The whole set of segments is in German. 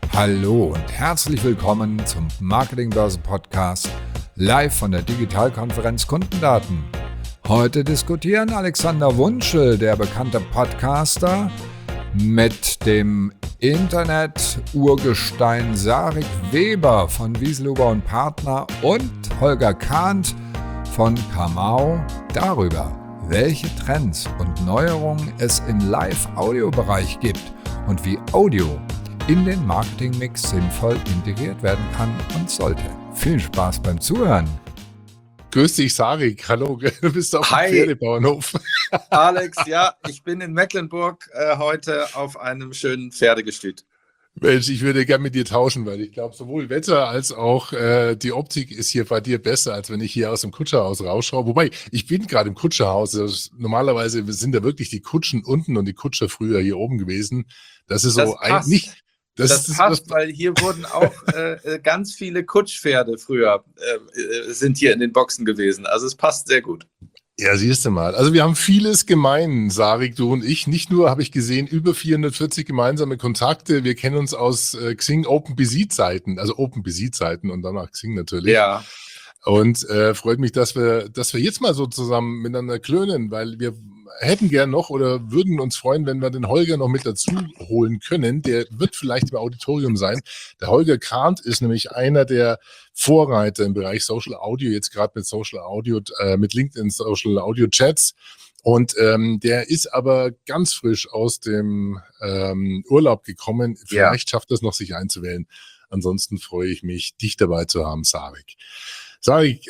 Hallo und herzlich willkommen zum Marketingbörsen-Podcast live von der Digitalkonferenz Kundendaten. Heute diskutieren Alexander Wunschel, der bekannte Podcaster, mit dem Internet-Urgestein Sarik Weber von Wieselhuber und Partner und Holger Kahnt von Kamau darüber, welche Trends und Neuerungen es im Live-Audio-Bereich gibt und wie Audio in den Marketingmix sinnvoll integriert werden kann und sollte. Viel Spaß beim Zuhören. Grüß dich, Sarik. Hallo, du bist auf dem Pferdebauernhof. Alex, ja, ich bin in Mecklenburg heute auf einem schönen Pferdegestüt. Mensch, ich würde gerne mit dir tauschen, weil ich glaube, sowohl Wetter als auch die Optik ist hier bei dir besser, als wenn ich hier aus dem Kutscherhaus rausschaue. Wobei, ich bin gerade im Kutscherhaus. Normalerweise sind da wirklich die Kutschen unten und die Kutscher früher hier oben gewesen. Das ist so eigentlich... Das passt, weil hier wurden auch ganz viele Kutschpferde früher sind hier in den Boxen gewesen. Also es passt sehr gut. Ja, siehst du mal. Also wir haben vieles gemein, Sarik, du und ich. Nicht nur habe ich gesehen, über 440 gemeinsame Kontakte. Wir kennen uns aus Xing OpenBZ-Zeiten, also OpenBZ-Zeiten und danach Xing natürlich. Ja. Und freut mich, dass wir jetzt mal so zusammen miteinander klönen, weil wir hätten gern noch oder würden uns freuen, wenn wir den Holger noch mit dazu holen können. Der wird vielleicht im Auditorium sein. Der Holger Kahnt ist nämlich einer der Vorreiter im Bereich Social Audio, jetzt gerade mit Social Audio, mit LinkedIn Social Audio Chats. Und der ist aber ganz frisch aus dem Urlaub gekommen. Vielleicht schafft er es noch, sich einzuwählen. Ansonsten freue ich mich, dich dabei zu haben, Sarik. Sarik,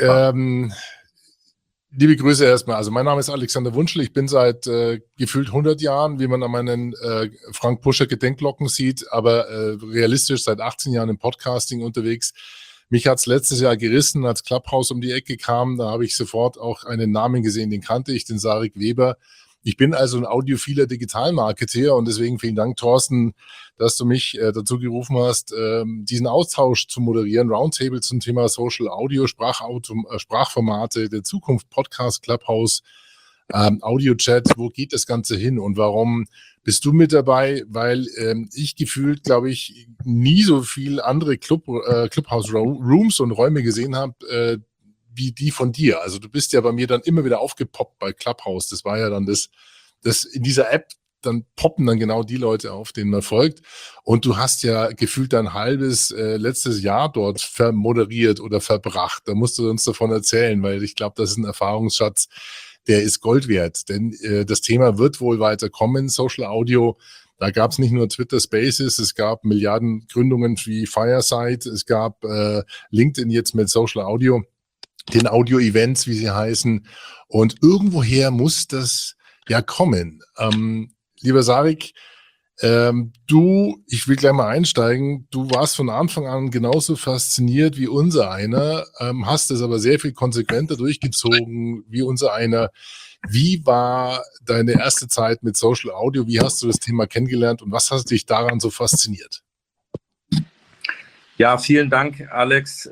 liebe Grüße erstmal. Also mein Name ist Alexander Wunschel. Ich bin seit gefühlt 100 Jahren, wie man an meinen Frank Puscher Gedenkglocken sieht, aber realistisch seit 18 Jahren im Podcasting unterwegs. Mich hat's letztes Jahr gerissen, als Clubhouse um die Ecke kam. Da habe ich sofort auch einen Namen gesehen, den kannte ich, den Sarik Weber. Ich bin also ein audiophiler Digitalmarketer und deswegen vielen Dank, Thorsten, dass du mich dazu gerufen hast, diesen Austausch zu moderieren. Roundtable zum Thema Social Audio, Sprachformate der Zukunft, Podcast, Clubhouse, Audio-Chat. Wo geht das Ganze hin und warum bist du mit dabei? Weil ich gefühlt, glaube ich, nie so viel andere Clubhouse-Rooms und Räume gesehen habe, wie die von dir. Also du bist ja bei mir dann immer wieder aufgepoppt bei Clubhouse. Das war ja dann das in dieser App, dann poppen dann genau die Leute auf, denen man folgt. Und du hast ja gefühlt dein halbes letztes Jahr dort vermoderiert oder verbracht. Da musst du uns davon erzählen, weil ich glaube, das ist ein Erfahrungsschatz, der ist Gold wert. Denn das Thema wird wohl weiterkommen, Social Audio. Da gab es nicht nur Twitter Spaces, es gab Milliarden Gründungen wie Fireside, es gab LinkedIn jetzt mit Social Audio, den Audio-Events, wie sie heißen. Und irgendwoher muss das ja kommen. Lieber Sarik, ich will gleich mal einsteigen. Du warst von Anfang an genauso fasziniert wie unser einer, hast es aber sehr viel konsequenter durchgezogen wie unser einer. Wie war deine erste Zeit mit Social Audio? Wie hast du das Thema kennengelernt und was hat dich daran so fasziniert? Ja, vielen Dank, Alex.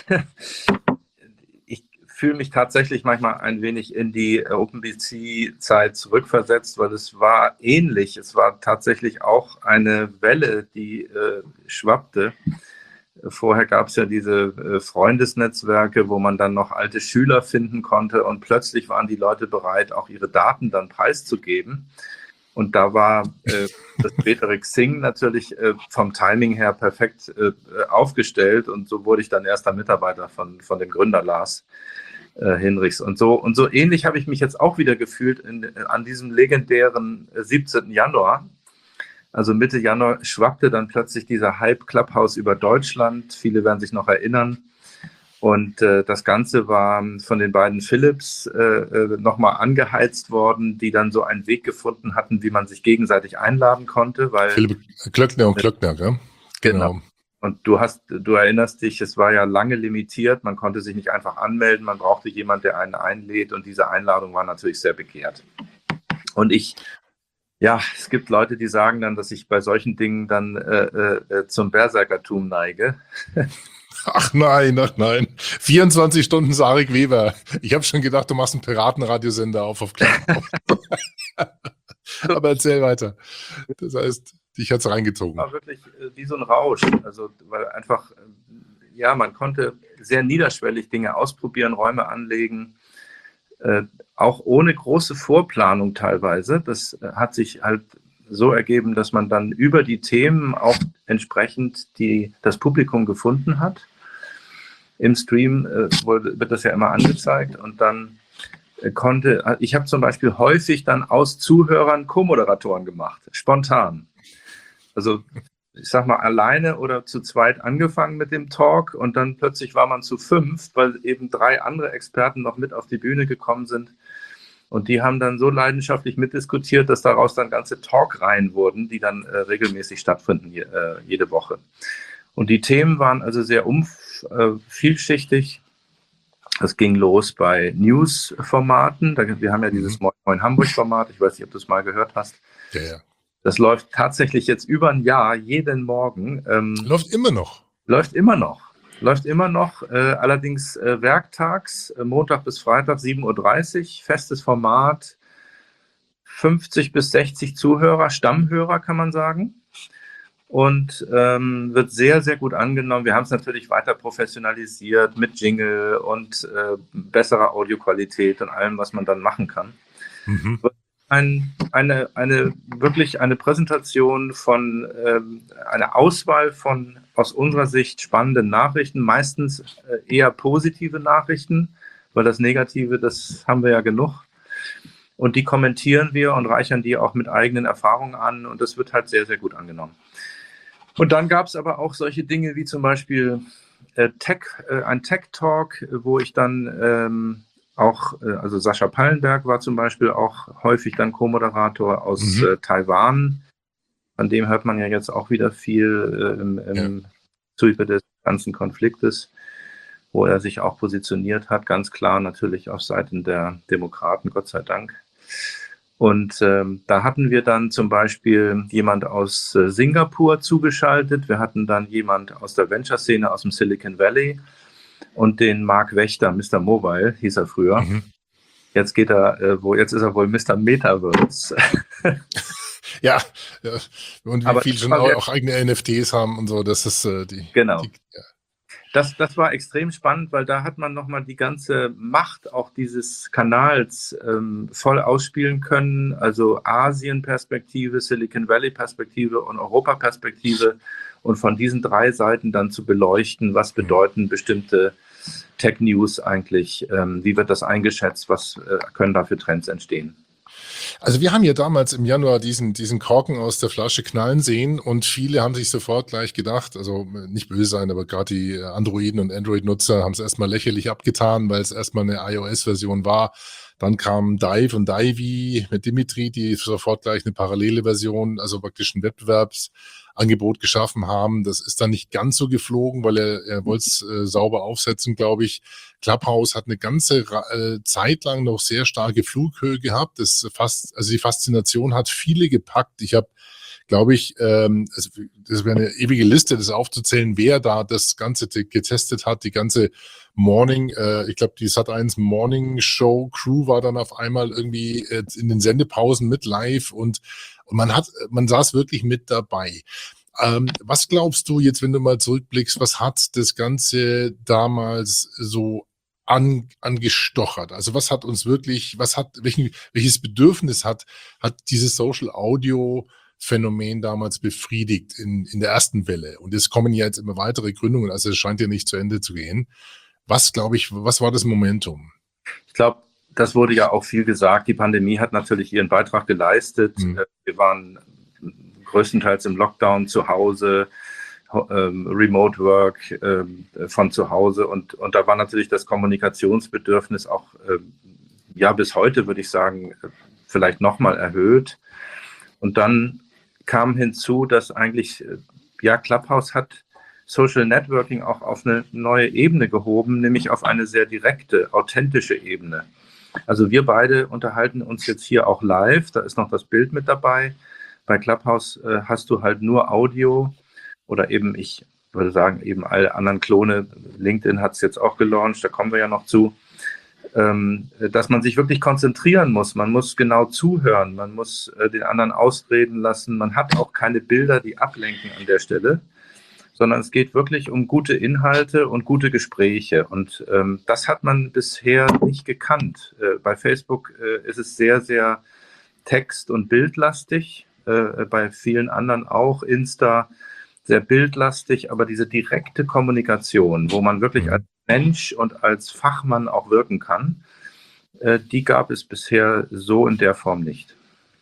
Ich fühle mich tatsächlich manchmal ein wenig in die OpenBZ-Zeit zurückversetzt, weil es war ähnlich. Es war tatsächlich auch eine Welle, die schwappte. Vorher gab es ja diese Freundesnetzwerke, wo man dann noch alte Schüler finden konnte und plötzlich waren die Leute bereit, auch ihre Daten dann preiszugeben. Und da war das spätere Xing natürlich vom Timing her perfekt aufgestellt und so wurde ich dann erster Mitarbeiter von dem Gründer Lars Hinrichs. Und so ähnlich habe ich mich jetzt auch wieder gefühlt an diesem legendären 17. Januar. Also Mitte Januar schwappte dann plötzlich dieser Hype Clubhouse über Deutschland. Viele werden sich noch erinnern. Und das Ganze war von den beiden Philips nochmal angeheizt worden, die dann so einen Weg gefunden hatten, wie man sich gegenseitig einladen konnte. Weil, Philipp Klöckner und Klöckner, ja? Genau. Und du erinnerst dich, es war ja lange limitiert, man konnte sich nicht einfach anmelden, man brauchte jemanden, der einen einlädt und diese Einladung war natürlich sehr begehrt. Und es gibt Leute, die sagen dann, dass ich bei solchen Dingen dann zum Berserkertum neige. Ach nein. 24 Stunden Sarik Weber. Ich habe schon gedacht, du machst einen Piratenradiosender auf Clubhouse. Aber erzähl weiter. Das heißt... Dich hat es reingezogen. War wirklich wie so ein Rausch. Also, weil einfach, ja, man konnte sehr niederschwellig Dinge ausprobieren, Räume anlegen, auch ohne große Vorplanung teilweise. Das hat sich halt so ergeben, dass man dann über die Themen auch entsprechend das Publikum gefunden hat. Im Stream wird das ja immer angezeigt und dann ich habe zum Beispiel häufig dann aus Zuhörern Co-Moderatoren gemacht, spontan. Also ich sag mal alleine oder zu zweit angefangen mit dem Talk und dann plötzlich war man zu 5, weil eben 3 andere Experten noch mit auf die Bühne gekommen sind. Und die haben dann so leidenschaftlich mitdiskutiert, dass daraus dann ganze Talkreihen wurden, die dann regelmäßig stattfinden jede Woche. Und die Themen waren also sehr vielschichtig. Das ging los bei News-Formaten. Wir haben ja dieses Moin Hamburg-Format. Ich weiß nicht, ob du es mal gehört hast. Ja. Das läuft tatsächlich jetzt über ein Jahr, jeden Morgen. Läuft immer noch. Läuft immer noch, allerdings werktags, Montag bis Freitag 7:30 Uhr, festes Format, 50 bis 60 Zuhörer, Stammhörer kann man sagen und wird sehr, sehr gut angenommen. Wir haben es natürlich weiter professionalisiert mit Jingle und besserer Audioqualität und allem, was man dann machen kann. Wirklich eine Präsentation von einer Auswahl von aus unserer Sicht spannenden Nachrichten, meistens eher positive Nachrichten, weil das Negative, das haben wir ja genug. Und die kommentieren wir und reichern die auch mit eigenen Erfahrungen an und das wird halt sehr, sehr gut angenommen. Und dann gab es aber auch solche Dinge wie zum Beispiel ein Tech-Talk, wo ich dann also Sascha Pallenberg war zum Beispiel auch häufig dann Co-Moderator aus Taiwan. An dem hört man ja jetzt auch wieder viel im Zuge des ganzen Konfliktes, wo er sich auch positioniert hat, ganz klar natürlich auf Seiten der Demokraten, Gott sei Dank. Und da hatten wir dann zum Beispiel jemand aus Singapur zugeschaltet. Wir hatten dann jemand aus der Venture-Szene aus dem Silicon Valley. Und den Marc Wächter, Mr. Mobile, hieß er früher. Jetzt ist er wohl Mr. Metaverse. Ja. Und wie viele schon auch eigene NFTs haben und so, das ist Genau. Das war extrem spannend, weil da hat man nochmal die ganze Macht auch dieses Kanals voll ausspielen können. Also Asien-Perspektive, Silicon Valley-Perspektive und Europa-Perspektive. Und von diesen 3 Seiten dann zu beleuchten, was bedeuten bestimmte Tech-News eigentlich, wie wird das eingeschätzt, was können da für Trends entstehen. Also wir haben ja damals im Januar diesen Korken aus der Flasche knallen sehen und viele haben sich sofort gleich gedacht, also nicht böse sein, aber gerade die Androiden- und Android-Nutzer haben es erstmal lächerlich abgetan, weil es erstmal eine iOS-Version war. Dann kam Dive und Divey mit Dimitri, die sofort gleich eine parallele Version, also praktisch ein Wettbewerbsangebot geschaffen haben. Das ist dann nicht ganz so geflogen, weil er wollte es sauber aufsetzen, glaube ich. Clubhouse hat eine ganze Zeit lang noch sehr starke Flughöhe gehabt. Die Faszination hat viele gepackt. Ich habe, glaube ich, das wäre eine ewige Liste, das aufzuzählen, wer da das Ganze getestet hat, die ganze ich glaube, die Sat.1 Morning Show Crew war dann auf einmal irgendwie in den Sendepausen mit live und man saß wirklich mit dabei. Was glaubst du jetzt, wenn du mal zurückblickst, was hat das Ganze damals so angestochert? Also was hat uns wirklich, welches Bedürfnis hat dieses Social Audio Phänomen damals befriedigt in der ersten Welle? Und es kommen ja jetzt immer weitere Gründungen, also es scheint ja nicht zu Ende zu gehen. Was war das Momentum? Ich glaube, das wurde ja auch viel gesagt. Die Pandemie hat natürlich ihren Beitrag geleistet. Wir waren größtenteils im Lockdown zu Hause, Remote Work von zu Hause und da war natürlich das Kommunikationsbedürfnis auch bis heute, würde ich sagen, vielleicht nochmal erhöht. Und dann kam hinzu, dass eigentlich Clubhouse hat Social Networking auch auf eine neue Ebene gehoben, nämlich auf eine sehr direkte, authentische Ebene. Also wir beide unterhalten uns jetzt hier auch live, da ist noch das Bild mit dabei. Bei Clubhouse hast du halt nur Audio oder eben, ich würde sagen, eben alle anderen Klone. LinkedIn hat es jetzt auch gelauncht, da kommen wir ja noch zu. dass man sich wirklich konzentrieren muss. Man muss genau zuhören, man muss den anderen ausreden lassen. Man hat auch keine Bilder, die ablenken an der Stelle, sondern es geht wirklich um gute Inhalte und gute Gespräche. Und das hat man bisher nicht gekannt. Bei Facebook ist es sehr, sehr text- und bildlastig, bei vielen anderen auch, Insta sehr bildlastig, aber diese direkte Kommunikation, wo man wirklich als Mensch und als Fachmann auch wirken kann, die gab es bisher so in der Form nicht.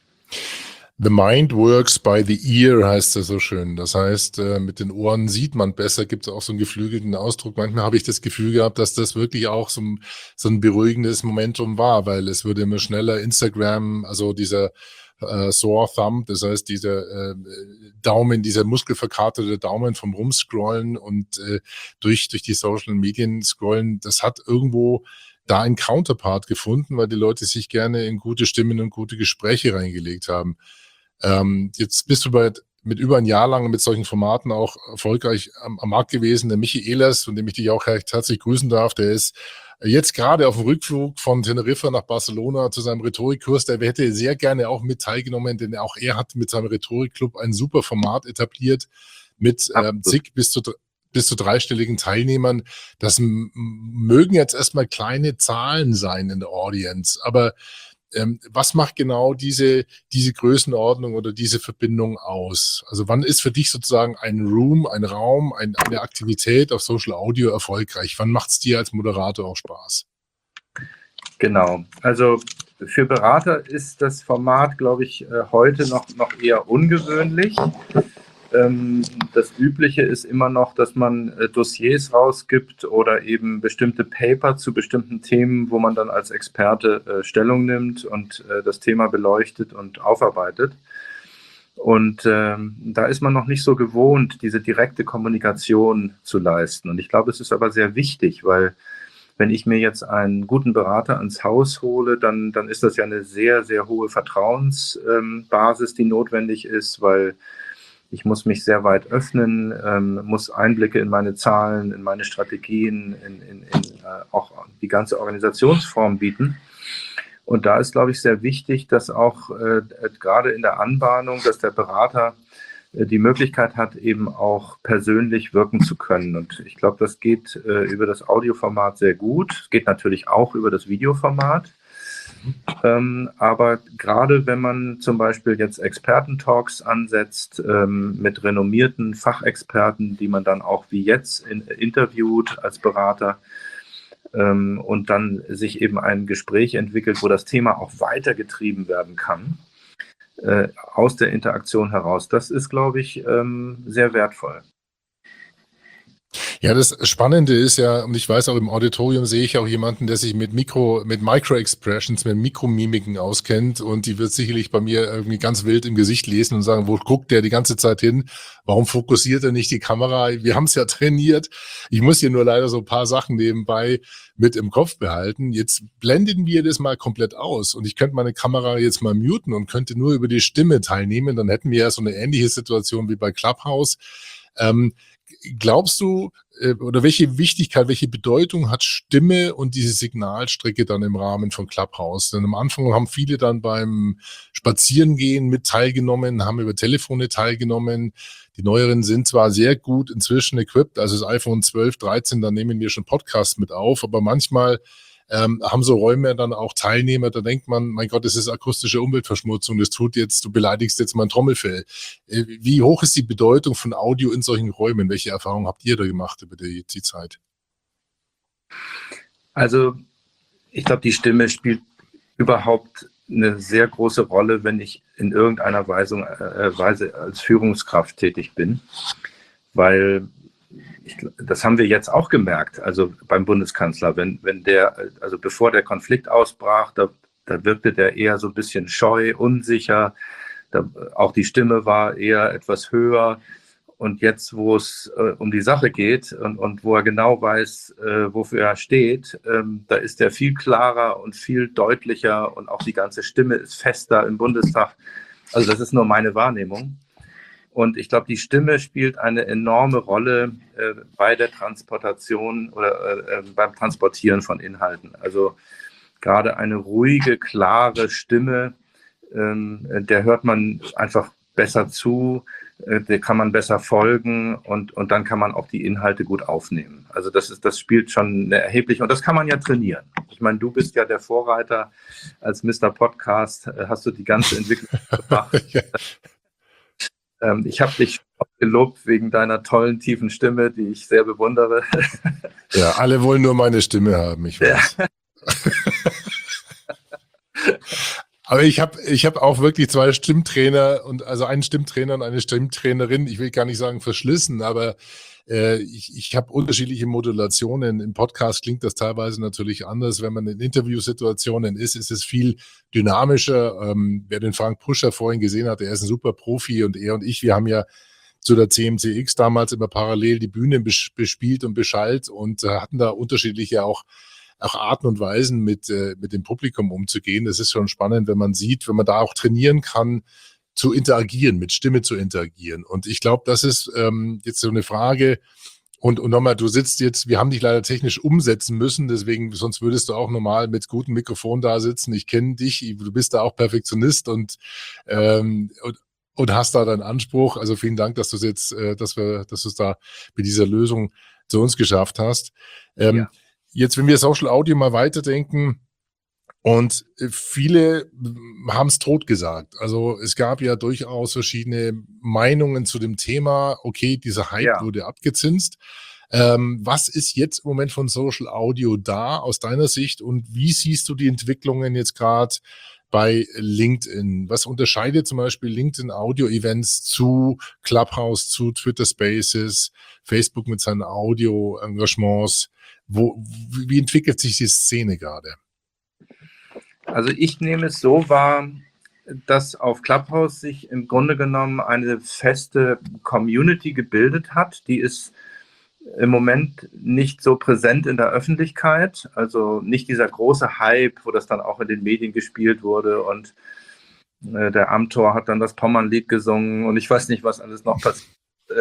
The mind works by the ear, heißt es so schön. Das heißt, mit den Ohren sieht man besser, gibt es auch so einen geflügelten Ausdruck. Manchmal habe ich das Gefühl gehabt, dass das wirklich auch so ein beruhigendes Momentum war, weil es würde immer schneller Instagram, also dieser Sore Thumb, das heißt dieser Daumen, dieser muskelverkaterte Daumen vom Rumscrollen und durch die Social Medien scrollen, das hat irgendwo da ein Counterpart gefunden, weil die Leute sich gerne in gute Stimmen und gute Gespräche reingelegt haben. Jetzt bist du mit über ein Jahr lang mit solchen Formaten auch erfolgreich am Markt gewesen. Der Michi Ehlers, von dem ich dich auch recht herzlich grüßen darf, der ist jetzt gerade auf dem Rückflug von Teneriffa nach Barcelona zu seinem Rhetorikkurs. Der hätte sehr gerne auch mit teilgenommen, denn auch er hat mit seinem Rhetorikclub ein super Format etabliert mit zig bis zu dreistelligen Teilnehmern. Das mögen jetzt erstmal kleine Zahlen sein in der Audience, aber was macht genau diese Größenordnung oder diese Verbindung aus? Also wann ist für dich sozusagen ein Raum, eine Aktivität auf Social Audio erfolgreich? Wann macht es dir als Moderator auch Spaß? Genau, also für Berater ist das Format, glaube ich, heute noch eher ungewöhnlich. Das Übliche ist immer noch, dass man Dossiers rausgibt oder eben bestimmte Paper zu bestimmten Themen, wo man dann als Experte Stellung nimmt und das Thema beleuchtet und aufarbeitet. Und da ist man noch nicht so gewohnt, diese direkte Kommunikation zu leisten. Und ich glaube, es ist aber sehr wichtig, weil wenn ich mir jetzt einen guten Berater ans Haus hole, dann ist das ja eine sehr, sehr hohe Vertrauensbasis, die notwendig ist, weil ich muss mich sehr weit öffnen, muss Einblicke in meine Zahlen, in meine Strategien, in auch die ganze Organisationsform bieten. Und da ist, glaube ich, sehr wichtig, dass auch gerade in der Anbahnung, dass der Berater die Möglichkeit hat, eben auch persönlich wirken zu können. Und ich glaube, das geht über das Audioformat sehr gut. Es geht natürlich auch über das Videoformat. Aber gerade wenn man zum Beispiel jetzt Experten-Talks ansetzt mit renommierten Fachexperten, die man dann auch wie jetzt interviewt als Berater und dann sich eben ein Gespräch entwickelt, wo das Thema auch weitergetrieben werden kann, aus der Interaktion heraus, das ist, glaube ich, sehr wertvoll. Ja, das Spannende ist ja, und ich weiß auch im Auditorium sehe ich auch jemanden, der sich mit Micro-Expressions, mit Mikromimiken auskennt, und die wird sicherlich bei mir irgendwie ganz wild im Gesicht lesen und sagen, wo guckt der die ganze Zeit hin? Warum fokussiert er nicht die Kamera? Wir haben es ja trainiert. Ich muss hier nur leider so ein paar Sachen nebenbei mit im Kopf behalten. Jetzt blenden wir das mal komplett aus und ich könnte meine Kamera jetzt mal muten und könnte nur über die Stimme teilnehmen. Dann hätten wir ja so eine ähnliche Situation wie bei Clubhouse. Glaubst du, oder welche Wichtigkeit, welche Bedeutung hat Stimme und diese Signalstrecke dann im Rahmen von Clubhouse? Denn am Anfang haben viele dann beim Spazierengehen mit teilgenommen, haben über Telefone teilgenommen. Die Neueren sind zwar sehr gut inzwischen equipped, also das iPhone 12, 13, da nehmen wir schon Podcasts mit auf, aber manchmal haben so Räume dann auch Teilnehmer, da denkt man, mein Gott, das ist akustische Umweltverschmutzung, du beleidigst jetzt mein Trommelfell. Wie hoch ist die Bedeutung von Audio in solchen Räumen? Welche Erfahrungen habt ihr da gemacht über die Zeit? Also ich glaube, die Stimme spielt überhaupt eine sehr große Rolle, wenn ich in irgendeiner Weise als Führungskraft tätig bin, weil das haben wir jetzt auch gemerkt, also beim Bundeskanzler, also bevor der Konflikt ausbrach, da wirkte der eher so ein bisschen scheu, unsicher, auch die Stimme war eher etwas höher, und jetzt, wo es um die Sache geht und wo er genau weiß, wofür er steht, da ist er viel klarer und viel deutlicher und auch die ganze Stimme ist fester im Bundestag. Also das ist nur meine Wahrnehmung. Und ich glaube, die Stimme spielt eine enorme Rolle bei der Transportation oder beim Transportieren von Inhalten. Also gerade eine ruhige, klare Stimme, der hört man einfach besser zu, der kann man besser folgen und dann kann man auch die Inhalte gut aufnehmen. Also das spielt schon eine erhebliche, und das kann man ja trainieren. Ich meine, du bist ja der Vorreiter als Mr. Podcast, hast du die ganze Entwicklung gemacht. Ich habe dich gelobt wegen deiner tollen, tiefen Stimme, die ich sehr bewundere. Ja, alle wollen nur meine Stimme haben, ich weiß. Ja. Aber ich hab auch wirklich 2 Stimmtrainer, also einen Stimmtrainer und eine Stimmtrainerin. Ich will gar nicht sagen verschlissen, aber ich habe unterschiedliche Modulationen. Im Podcast klingt das teilweise natürlich anders. Wenn man in Interviewsituationen ist es viel dynamischer. Wer den Frank Puscher vorhin gesehen hat, er ist ein super Profi, und er und ich, wir haben ja zu der CMCX damals immer parallel die Bühne bespielt und beschallt und hatten da unterschiedliche auch Arten und Weisen mit dem Publikum umzugehen. Das ist schon spannend, wenn man sieht, wenn man da auch trainieren kann, zu interagieren, mit Stimme zu interagieren. Und ich glaube, das ist jetzt so eine Frage. Und nochmal, du sitzt jetzt, wir haben dich leider technisch umsetzen müssen, deswegen, sonst würdest du auch normal mit gutem Mikrofon da sitzen. Ich kenne dich, du bist da auch Perfektionist und hast da deinen Anspruch. Also vielen Dank, dass du es jetzt, dass du es da mit dieser Lösung zu uns geschafft hast. Ja. Jetzt, wenn wir Social Audio mal weiterdenken, und viele haben es totgesagt. Also es gab ja durchaus verschiedene Meinungen zu dem Thema. Okay, dieser Hype wurde abgezinst. Was ist jetzt im Moment von Social Audio da aus deiner Sicht, und wie siehst du die Entwicklungen jetzt gerade bei LinkedIn? Was unterscheidet zum Beispiel LinkedIn Audio Events zu Clubhouse, zu Twitter Spaces, Facebook mit seinen Audio Engagements? Wie entwickelt sich die Szene gerade? Also ich nehme es so wahr, dass auf Clubhouse sich im Grunde genommen eine feste Community gebildet hat. Die ist im Moment nicht so präsent in der Öffentlichkeit, also nicht dieser große Hype, wo das dann auch in den Medien gespielt wurde und der Amthor hat dann das Pommernlied gesungen und ich weiß nicht, was alles noch passiert.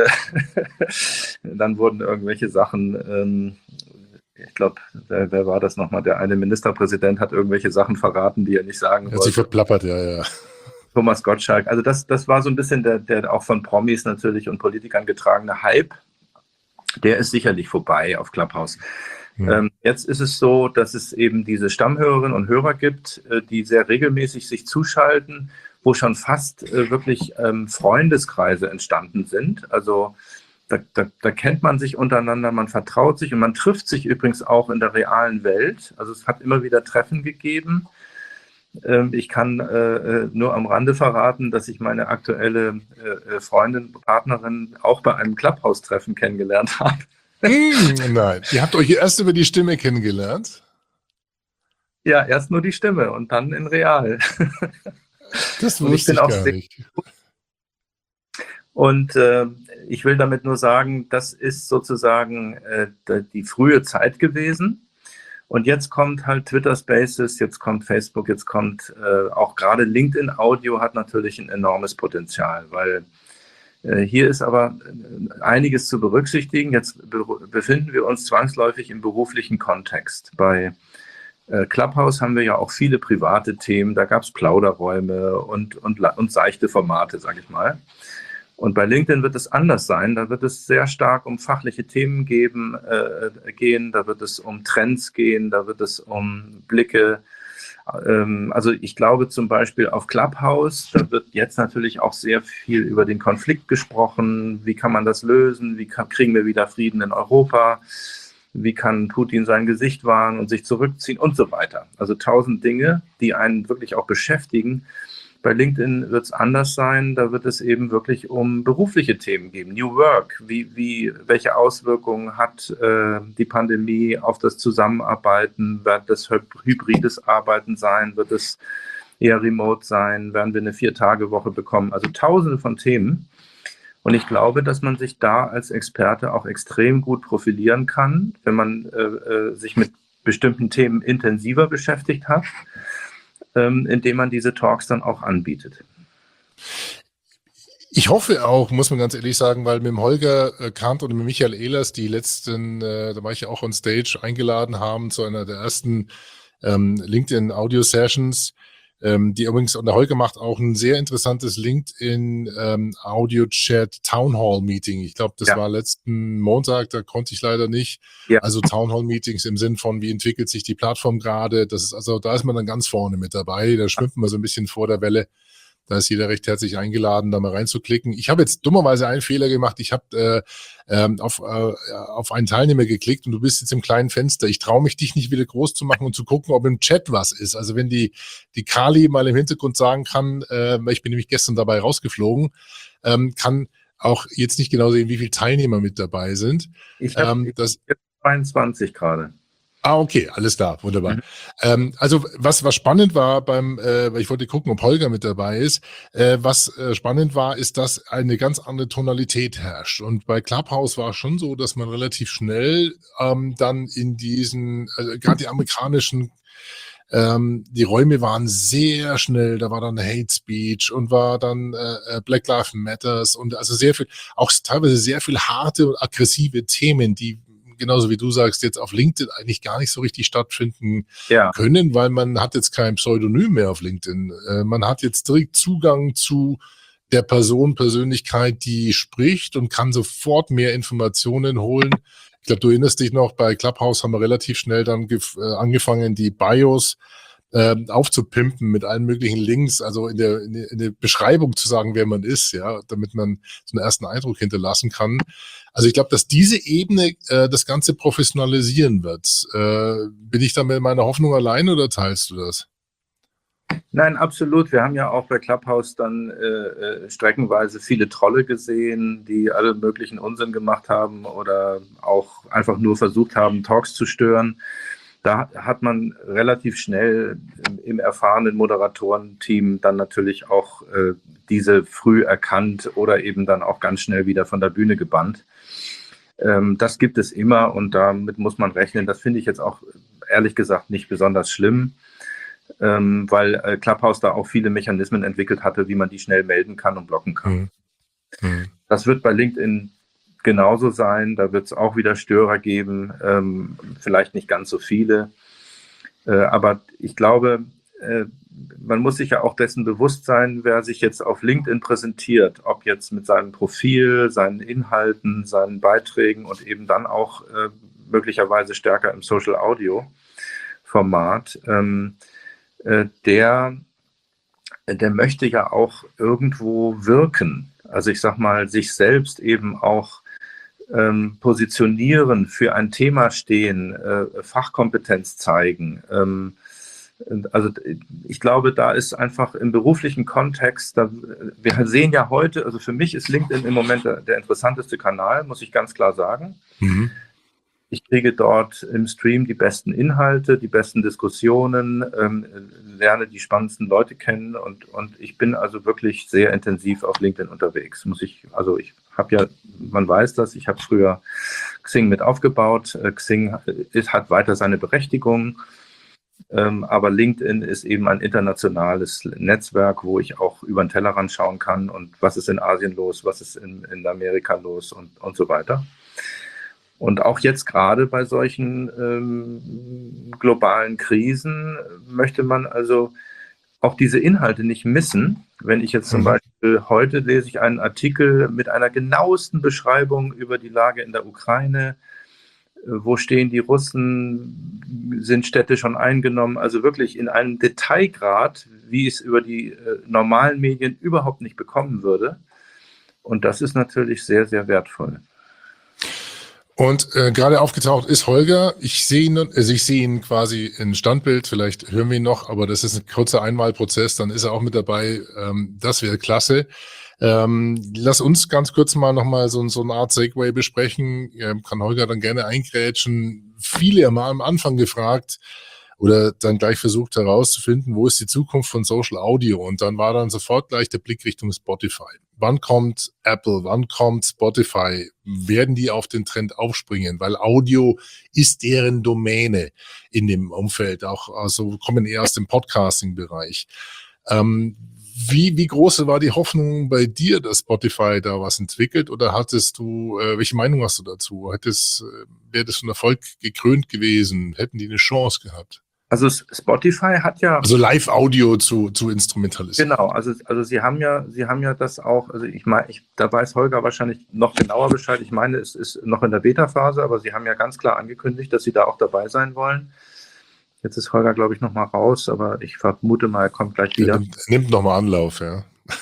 Dann wurden irgendwelche Sachen... Ich glaube, wer war das nochmal? Der eine Ministerpräsident hat irgendwelche Sachen verraten, die er nicht sagen wollte. Er hat sich verplappert, ja. Thomas Gottschalk. Also das war so ein bisschen der auch von Promis natürlich und Politikern getragene Hype. Der ist sicherlich vorbei auf Clubhouse. Jetzt ist es so, dass es eben diese Stammhörerinnen und Hörer gibt, die sehr regelmäßig sich zuschalten, wo schon fast wirklich Freundeskreise entstanden sind. Also da kennt man sich untereinander, man vertraut sich und man trifft sich übrigens auch in der realen Welt. Also es hat immer wieder Treffen gegeben. Ich kann nur am Rande verraten, dass ich meine aktuelle Freundin, Partnerin auch bei einem Clubhouse-Treffen kennengelernt habe. Nein, ihr habt euch erst über die Stimme kennengelernt? Ja, erst nur die Stimme und dann in real. Das wusste ich gar nicht. Und ich will damit nur sagen, das ist sozusagen die frühe Zeit gewesen. Und jetzt kommt halt Twitter Spaces, jetzt kommt Facebook, jetzt kommt auch gerade LinkedIn Audio hat natürlich ein enormes Potenzial, weil hier ist aber einiges zu berücksichtigen. Jetzt befinden wir uns zwangsläufig im beruflichen Kontext. Bei Clubhouse haben wir ja auch viele private Themen, da gab es Plauderräume und seichte Formate, sage ich mal. Und bei LinkedIn wird es anders sein. Da wird es sehr stark um fachliche Themen gehen. Da wird es um Trends gehen. Da wird es um Blicke. Also ich glaube zum Beispiel auf Clubhouse, da wird jetzt natürlich auch sehr viel über den Konflikt gesprochen. Wie kann man das lösen? Wie kriegen wir wieder Frieden in Europa? Wie kann Putin sein Gesicht wahren und sich zurückziehen und so weiter. Also 1000 Dinge, die einen wirklich auch beschäftigen. Bei LinkedIn wird es anders sein, da wird es eben wirklich um berufliche Themen gehen. New Work, welche Auswirkungen hat die Pandemie auf das Zusammenarbeiten? Wird das hybrides Arbeiten sein? Wird es eher remote sein? Werden wir eine 4-Tage-Woche bekommen? Also tausende von Themen. Und ich glaube, dass man sich da als Experte auch extrem gut profilieren kann, wenn man sich mit bestimmten Themen intensiver beschäftigt hat, indem man diese Talks dann auch anbietet. Ich hoffe auch, muss man ganz ehrlich sagen, weil mit dem Holger Kahnt und mit Michael Ehlers die letzten, da war ich ja auch on Stage, eingeladen haben zu einer der ersten LinkedIn Audio Sessions, die übrigens, und der Holger macht auch ein sehr interessantes LinkedIn Audio Chat Town Hall Meeting. Ich glaube, das war letzten Montag, da konnte ich leider nicht. Ja. Also Town Hall Meetings im Sinn von, wie entwickelt sich die Plattform gerade. Das ist also, da ist man dann ganz vorne mit dabei. Da schwimmt man so ein bisschen vor der Welle. Da ist jeder recht herzlich eingeladen, da mal reinzuklicken. Ich habe jetzt dummerweise einen Fehler gemacht. Ich habe auf einen Teilnehmer geklickt und du bist jetzt im kleinen Fenster. Ich traue mich, dich nicht wieder groß zu machen und zu gucken, ob im Chat was ist. Also wenn die Kali mal im Hintergrund sagen kann, ich bin nämlich gestern dabei rausgeflogen, kann auch jetzt nicht genau sehen, wie viele Teilnehmer mit dabei sind. Ich habe 22 gerade. Okay, alles klar, wunderbar. Also was spannend war weil ich wollte gucken, ob Holger mit dabei ist, was spannend war, ist, dass eine ganz andere Tonalität herrscht. Und bei Clubhouse war es schon so, dass man relativ schnell dann in diesen, gerade die amerikanischen, die Räume waren sehr schnell, da war dann Hate Speech und war dann Black Lives Matters und also sehr viel, auch teilweise sehr viel harte und aggressive Themen, die genauso wie du sagst, jetzt auf LinkedIn eigentlich gar nicht so richtig stattfinden können, weil man hat jetzt kein Pseudonym mehr auf LinkedIn. Man hat jetzt direkt Zugang zu der Persönlichkeit, die spricht und kann sofort mehr Informationen holen. Ich glaube, du erinnerst dich noch, bei Clubhouse haben wir relativ schnell dann angefangen, die Bios aufzupimpen mit allen möglichen Links, also in der Beschreibung zu sagen, wer man ist, ja, damit man so einen ersten Eindruck hinterlassen kann. Also ich glaube, dass diese Ebene das Ganze professionalisieren wird. Bin ich da mit meiner Hoffnung allein oder teilst du das? Nein, absolut. Wir haben ja auch bei Clubhouse dann streckenweise viele Trolle gesehen, die alle möglichen Unsinn gemacht haben oder auch einfach nur versucht haben, Talks zu stören. Da hat man relativ schnell im erfahrenen Moderatorenteam dann natürlich auch diese früh erkannt oder eben dann auch ganz schnell wieder von der Bühne gebannt. Das gibt es immer und damit muss man rechnen. Das finde ich jetzt auch ehrlich gesagt nicht besonders schlimm, weil Clubhouse da auch viele Mechanismen entwickelt hatte, wie man die schnell melden kann und blocken kann. Das wird bei LinkedIn genauso sein, da wird es auch wieder Störer geben, vielleicht nicht ganz so viele, aber ich glaube, man muss sich ja auch dessen bewusst sein, wer sich jetzt auf LinkedIn präsentiert, ob jetzt mit seinem Profil, seinen Inhalten, seinen Beiträgen und eben dann auch möglicherweise stärker im Social Audio Format, der möchte ja auch irgendwo wirken. Also ich sag mal, sich selbst eben auch positionieren, für ein Thema stehen, Fachkompetenz zeigen. Also ich glaube, da ist einfach im beruflichen Kontext, wir sehen ja heute, also für mich ist LinkedIn im Moment der interessanteste Kanal, muss ich ganz klar sagen. Ich kriege dort im Stream die besten Inhalte, die besten Diskussionen, lerne die spannendsten Leute kennen und ich bin also wirklich sehr intensiv auf LinkedIn unterwegs. Ich habe ja, man weiß das, ich habe früher Xing mit aufgebaut. Xing hat weiter seine Berechtigung, aber LinkedIn ist eben ein internationales Netzwerk, wo ich auch über den Tellerrand schauen kann und was ist in Asien los, was ist in Amerika los und so weiter. Und auch jetzt gerade bei solchen globalen Krisen möchte man also auch diese Inhalte nicht missen. Wenn ich jetzt zum Beispiel heute lese ich einen Artikel mit einer genauesten Beschreibung über die Lage in der Ukraine, wo stehen die Russen, sind Städte schon eingenommen, also wirklich in einem Detailgrad, wie ich es über die normalen Medien überhaupt nicht bekommen würde. Und das ist natürlich sehr, sehr wertvoll. Und gerade aufgetaucht ist Holger. Ich sehe ihn quasi in Standbild, vielleicht hören wir ihn noch, aber das ist ein kurzer Einmalprozess, dann ist er auch mit dabei. Das wäre klasse. Lass uns ganz kurz mal nochmal so eine Art Segway besprechen. Kann Holger dann gerne eingrätschen. Viele haben am Anfang gefragt oder dann gleich versucht herauszufinden, wo ist die Zukunft von Social Audio? Und dann war dann sofort gleich der Blick Richtung Spotify. Wann kommt Apple? Wann kommt Spotify? Werden die auf den Trend aufspringen? Weil Audio ist deren Domäne in dem Umfeld. Auch also kommen eher aus dem Podcasting-Bereich. Wie groß war die Hoffnung bei dir, dass Spotify da was entwickelt? Oder hattest du, welche Meinung hast du dazu? Wäre das ein Erfolg gekrönt gewesen? Hätten die eine Chance gehabt? Also Spotify hat ja... Also Live-Audio zu instrumentalisieren. Genau, also sie haben ja das auch, also ich meine, da weiß Holger wahrscheinlich noch genauer Bescheid. Ich meine, es ist noch in der Beta-Phase, aber sie haben ja ganz klar angekündigt, dass sie da auch dabei sein wollen. Jetzt ist Holger, glaube ich, noch mal raus, aber ich vermute mal, er kommt gleich wieder. Er nimmt nochmal Anlauf, ja.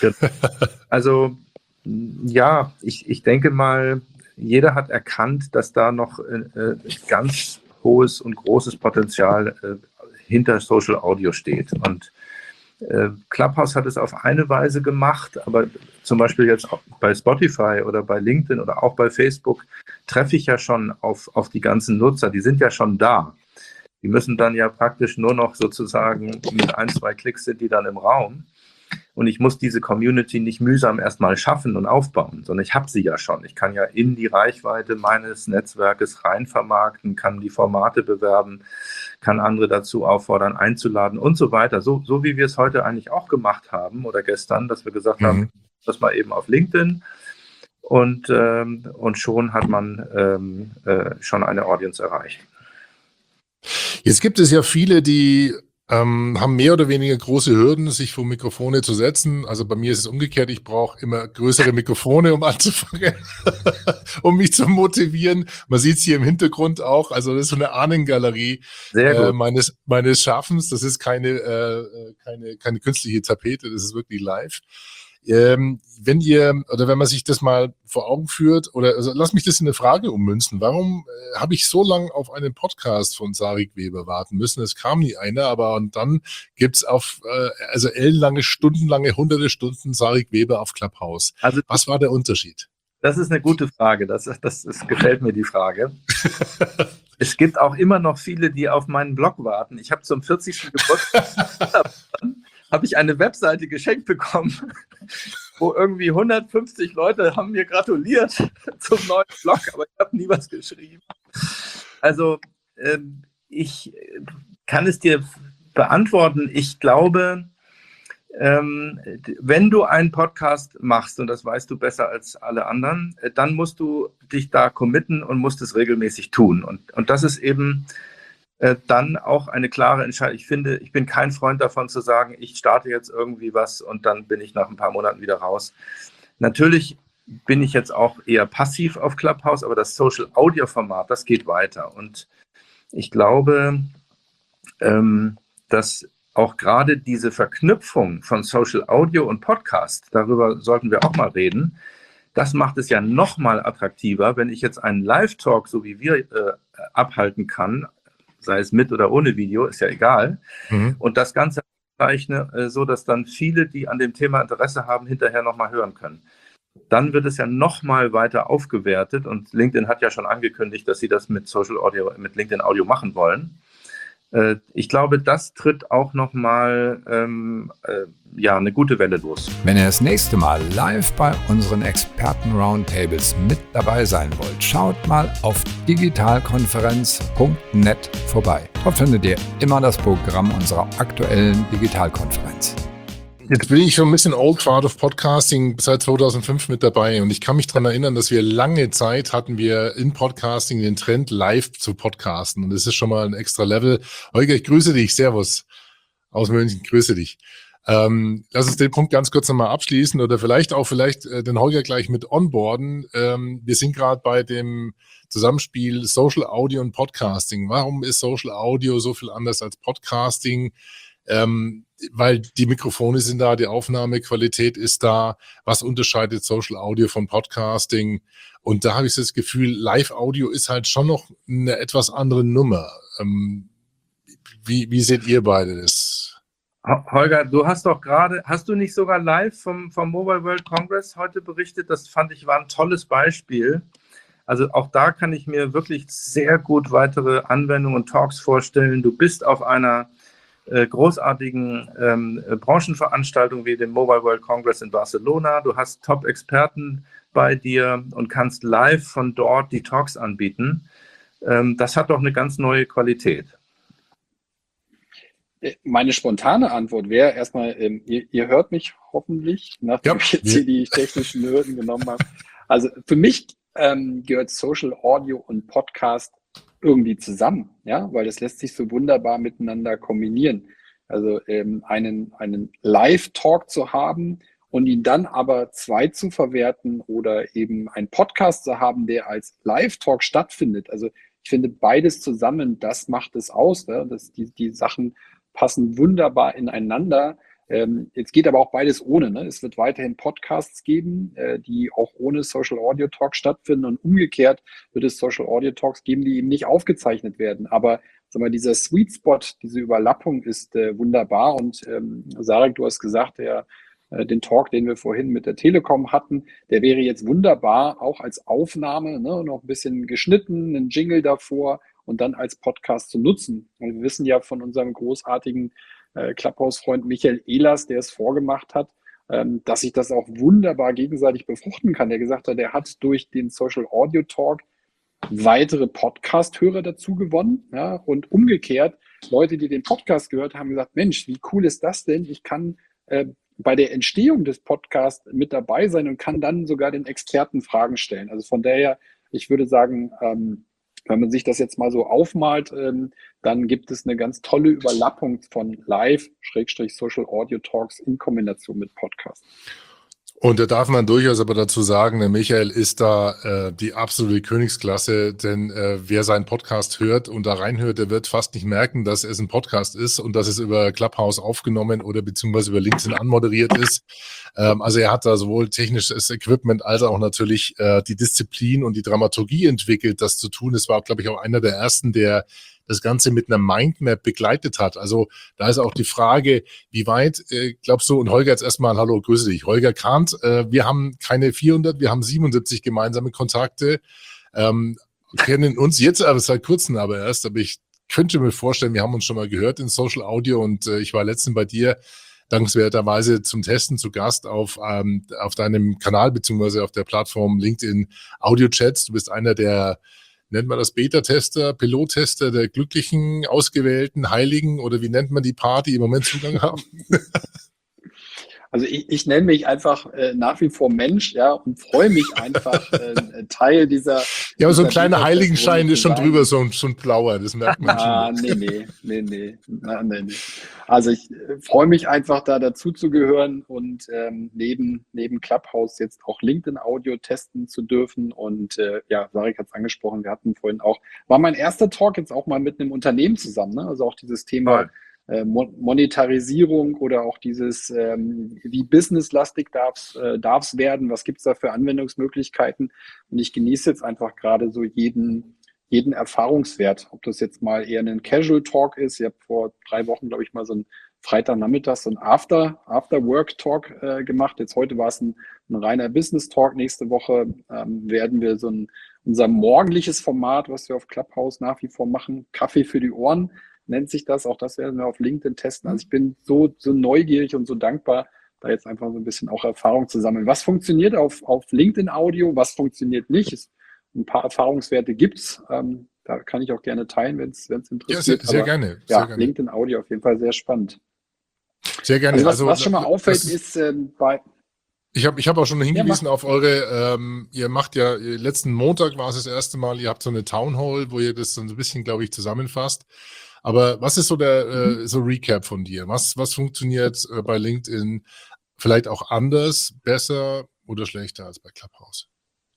Also ja, ich denke mal, jeder hat erkannt, dass da noch ganz hohes und großes Potenzial hinter Social Audio steht. Und Clubhouse hat es auf eine Weise gemacht, aber zum Beispiel jetzt auch bei Spotify oder bei LinkedIn oder auch bei Facebook treffe ich ja schon auf die ganzen Nutzer, die sind ja schon da. Die müssen dann ja praktisch nur noch sozusagen mit 1, 2 Klicks sind die dann im Raum. Und ich muss diese Community nicht mühsam erstmal schaffen und aufbauen, sondern ich habe sie ja schon. Ich kann ja in die Reichweite meines Netzwerkes rein vermarkten, kann die Formate bewerben, kann andere dazu auffordern, einzuladen und so weiter. So wie wir es heute eigentlich auch gemacht haben oder gestern, dass wir gesagt haben, das mal eben auf LinkedIn und schon hat man schon eine Audience erreicht. Jetzt gibt es ja viele, die haben mehr oder weniger große Hürden, sich vor Mikrofone zu setzen. Also bei mir ist es umgekehrt, ich brauche immer größere Mikrofone, um anzufangen, um mich zu motivieren. Man sieht es hier im Hintergrund auch, also das ist so eine Ahnengalerie meines Schaffens. Das ist keine künstliche Tapete, das ist wirklich live. Wenn man sich das mal vor Augen führt, lass mich das in eine Frage ummünzen. Warum habe ich so lange auf einen Podcast von Sarik Weber warten müssen? Es kam nie einer, und dann gibt's ellenlange, stundenlange, hunderte Stunden Sarik Weber auf Clubhouse. Also, was war der Unterschied? Das ist eine gute Frage. Das gefällt mir, die Frage. Es gibt auch immer noch viele, die auf meinen Blog warten. Ich habe zum 40. Geburtstag habe ich eine Webseite geschenkt bekommen, wo irgendwie 150 Leute haben mir gratuliert zum neuen Blog, aber ich habe nie was geschrieben. Also ich kann es dir beantworten. Ich glaube, wenn du einen Podcast machst, und das weißt du besser als alle anderen, dann musst du dich da committen und musst es regelmäßig tun. Und das ist eben dann auch eine klare Entscheidung. Ich bin kein Freund davon zu sagen, ich starte jetzt irgendwie was und dann bin ich nach ein paar Monaten wieder raus. Natürlich bin ich jetzt auch eher passiv auf Clubhouse, aber das Social-Audio-Format, das geht weiter. Und ich glaube, dass auch gerade diese Verknüpfung von Social Audio und Podcast, darüber sollten wir auch mal reden, das macht es ja noch mal attraktiver, wenn ich jetzt einen Live-Talk, so wie wir, abhalten kann, sei es mit oder ohne Video, ist ja egal, und das Ganze zeichne, so dass dann viele, die an dem Thema Interesse haben, hinterher noch mal hören können. Dann wird es ja noch mal weiter aufgewertet und LinkedIn hat ja schon angekündigt, dass sie das mit Social Audio, mit LinkedIn Audio machen wollen. Ich glaube, das tritt auch nochmal eine gute Welle los. Wenn ihr das nächste Mal live bei unseren Experten-Roundtables mit dabei sein wollt, schaut mal auf digitalkonferenz.net vorbei. Dort findet ihr immer das Programm unserer aktuellen Digitalkonferenz. Jetzt bin ich schon ein bisschen old Fart of Podcasting seit 2005 mit dabei und ich kann mich daran erinnern, dass wir lange Zeit hatten wir in Podcasting den Trend, live zu podcasten und das ist schon mal ein extra Level. Holger, ich grüße dich, servus aus München, grüße dich. Lass uns den Punkt ganz kurz nochmal abschließen oder vielleicht den Holger gleich mit onboarden. Wir sind gerade bei dem Zusammenspiel Social Audio und Podcasting. Warum ist Social Audio so viel anders als Podcasting? Weil die Mikrofone sind da, die Aufnahmequalität ist da. Was unterscheidet Social Audio von Podcasting? Und da habe ich das Gefühl, Live-Audio ist halt schon noch eine etwas andere Nummer. Wie seht ihr beide das? Holger, du hast du nicht sogar live vom Mobile World Congress heute berichtet? Das fand ich war ein tolles Beispiel. Also auch da kann ich mir wirklich sehr gut weitere Anwendungen und Talks vorstellen. Du bist auf einer großartigen Branchenveranstaltung wie dem Mobile World Congress in Barcelona. Du hast Top-Experten bei dir und kannst live von dort die Talks anbieten. Das hat doch eine ganz neue Qualität. Meine spontane Antwort wäre erstmal, ihr hört mich hoffentlich, nachdem ich jetzt hier die technischen Hürden genommen habe. Also für mich gehört Social Audio und Podcast irgendwie zusammen, ja, weil das lässt sich so wunderbar miteinander kombinieren. Also einen Live-Talk zu haben und ihn dann aber zu verwerten oder eben einen Podcast zu haben, der als Live-Talk stattfindet. Also ich finde beides zusammen, das macht es aus. Ne? Die Sachen passen wunderbar ineinander. Jetzt geht aber auch beides ohne. Ne? Es wird weiterhin Podcasts geben, die auch ohne Social Audio Talk stattfinden, und umgekehrt wird es Social Audio Talks geben, die eben nicht aufgezeichnet werden. Aber sag mal, dieser Sweet Spot, diese Überlappung ist wunderbar. Und Sarek, du hast gesagt, den Talk, den wir vorhin mit der Telekom hatten, der wäre jetzt wunderbar auch als Aufnahme, ne, noch ein bisschen geschnitten, einen Jingle davor und dann als Podcast zu nutzen. Und wir wissen ja von unserem großartigen Clubhouse-Freund Michael Ehlers, der es vorgemacht hat, dass sich das auch wunderbar gegenseitig befruchten kann. Der gesagt hat, er hat durch den Social Audio Talk weitere Podcast-Hörer dazu gewonnen, ja, und umgekehrt Leute, die den Podcast gehört haben, gesagt, Mensch, wie cool ist das denn? Ich kann bei der Entstehung des Podcasts mit dabei sein und kann dann sogar den Experten Fragen stellen. Also von daher, ich würde sagen, wenn man sich das jetzt mal so aufmalt, dann gibt es eine ganz tolle Überlappung von Live-Social Audio Talks in Kombination mit Podcasts. Und da darf man durchaus aber dazu sagen, der Michael ist da die absolute Königsklasse, denn wer seinen Podcast hört und da reinhört, der wird fast nicht merken, dass es ein Podcast ist und dass es über Clubhouse aufgenommen oder beziehungsweise über LinkedIn anmoderiert ist. Also er hat da sowohl technisches Equipment als auch natürlich die Disziplin und die Dramaturgie entwickelt, das zu tun. Es war, glaube ich, auch einer der ersten, der das Ganze mit einer Mindmap begleitet hat. Also da ist auch die Frage, wie weit glaubst du, und Holger jetzt erstmal, hallo, grüße dich, Holger Kahnt, wir haben keine 400, wir haben 77 gemeinsame Kontakte, kennen uns jetzt aber seit kurzem aber erst, aber ich könnte mir vorstellen, wir haben uns schon mal gehört in Social Audio und ich war letztens bei dir dankenswerterweise zum Testen zu Gast auf deinem Kanal beziehungsweise auf der Plattform LinkedIn Audio Chats. Du bist einer der, nennt man das Beta-Tester, Pilottester der glücklichen, ausgewählten Heiligen oder wie nennt man die Paar, die im Moment Zugang haben? Also ich nenne mich einfach nach wie vor Mensch, ja, und freue mich einfach, Teil dieser. Ja, aber so ein kleiner Heiligenschein ist schon drüber, so ein blauer, das merkt man schon. Nee. Also ich freue mich einfach, da dazu zu gehören und neben Clubhouse jetzt auch LinkedIn Audio testen zu dürfen. Und ja, Sarek hat es angesprochen, wir hatten vorhin auch, war mein erster Talk jetzt auch mal mit einem Unternehmen zusammen, ne? Also auch dieses Thema Monetarisierung oder auch dieses, wie businesslastig darf's werden, was gibt's da für Anwendungsmöglichkeiten, und ich genieße jetzt einfach gerade so jeden Erfahrungswert, ob das jetzt mal eher ein Casual Talk ist. Ich habe vor 3 Wochen, glaube ich, mal so ein Freitagnachmittag so ein After-Work-Talk gemacht. Jetzt heute war es ein reiner Business-Talk. Nächste Woche werden wir unser morgendliches Format, was wir auf Clubhouse nach wie vor machen, Kaffee für die Ohren, nennt sich das. Auch das werden wir auf LinkedIn testen. Also ich bin so neugierig und so dankbar, da jetzt einfach so ein bisschen auch Erfahrung zu sammeln. Was funktioniert auf LinkedIn Audio, was funktioniert nicht? Ein paar Erfahrungswerte gibt's. Da kann ich auch gerne teilen, wenn es interessiert. Ja, sehr gerne. LinkedIn Audio auf jeden Fall sehr spannend. Sehr gerne. Also was schon mal auffällt, ist bei... Ich hab auch schon hingewiesen auf eure, ihr macht ja, letzten Montag war es das erste Mal, ihr habt so eine Town Hall, wo ihr das so ein bisschen, glaube ich, zusammenfasst. Aber was ist so der so Recap von dir? Was funktioniert bei LinkedIn vielleicht auch anders, besser oder schlechter als bei Clubhouse?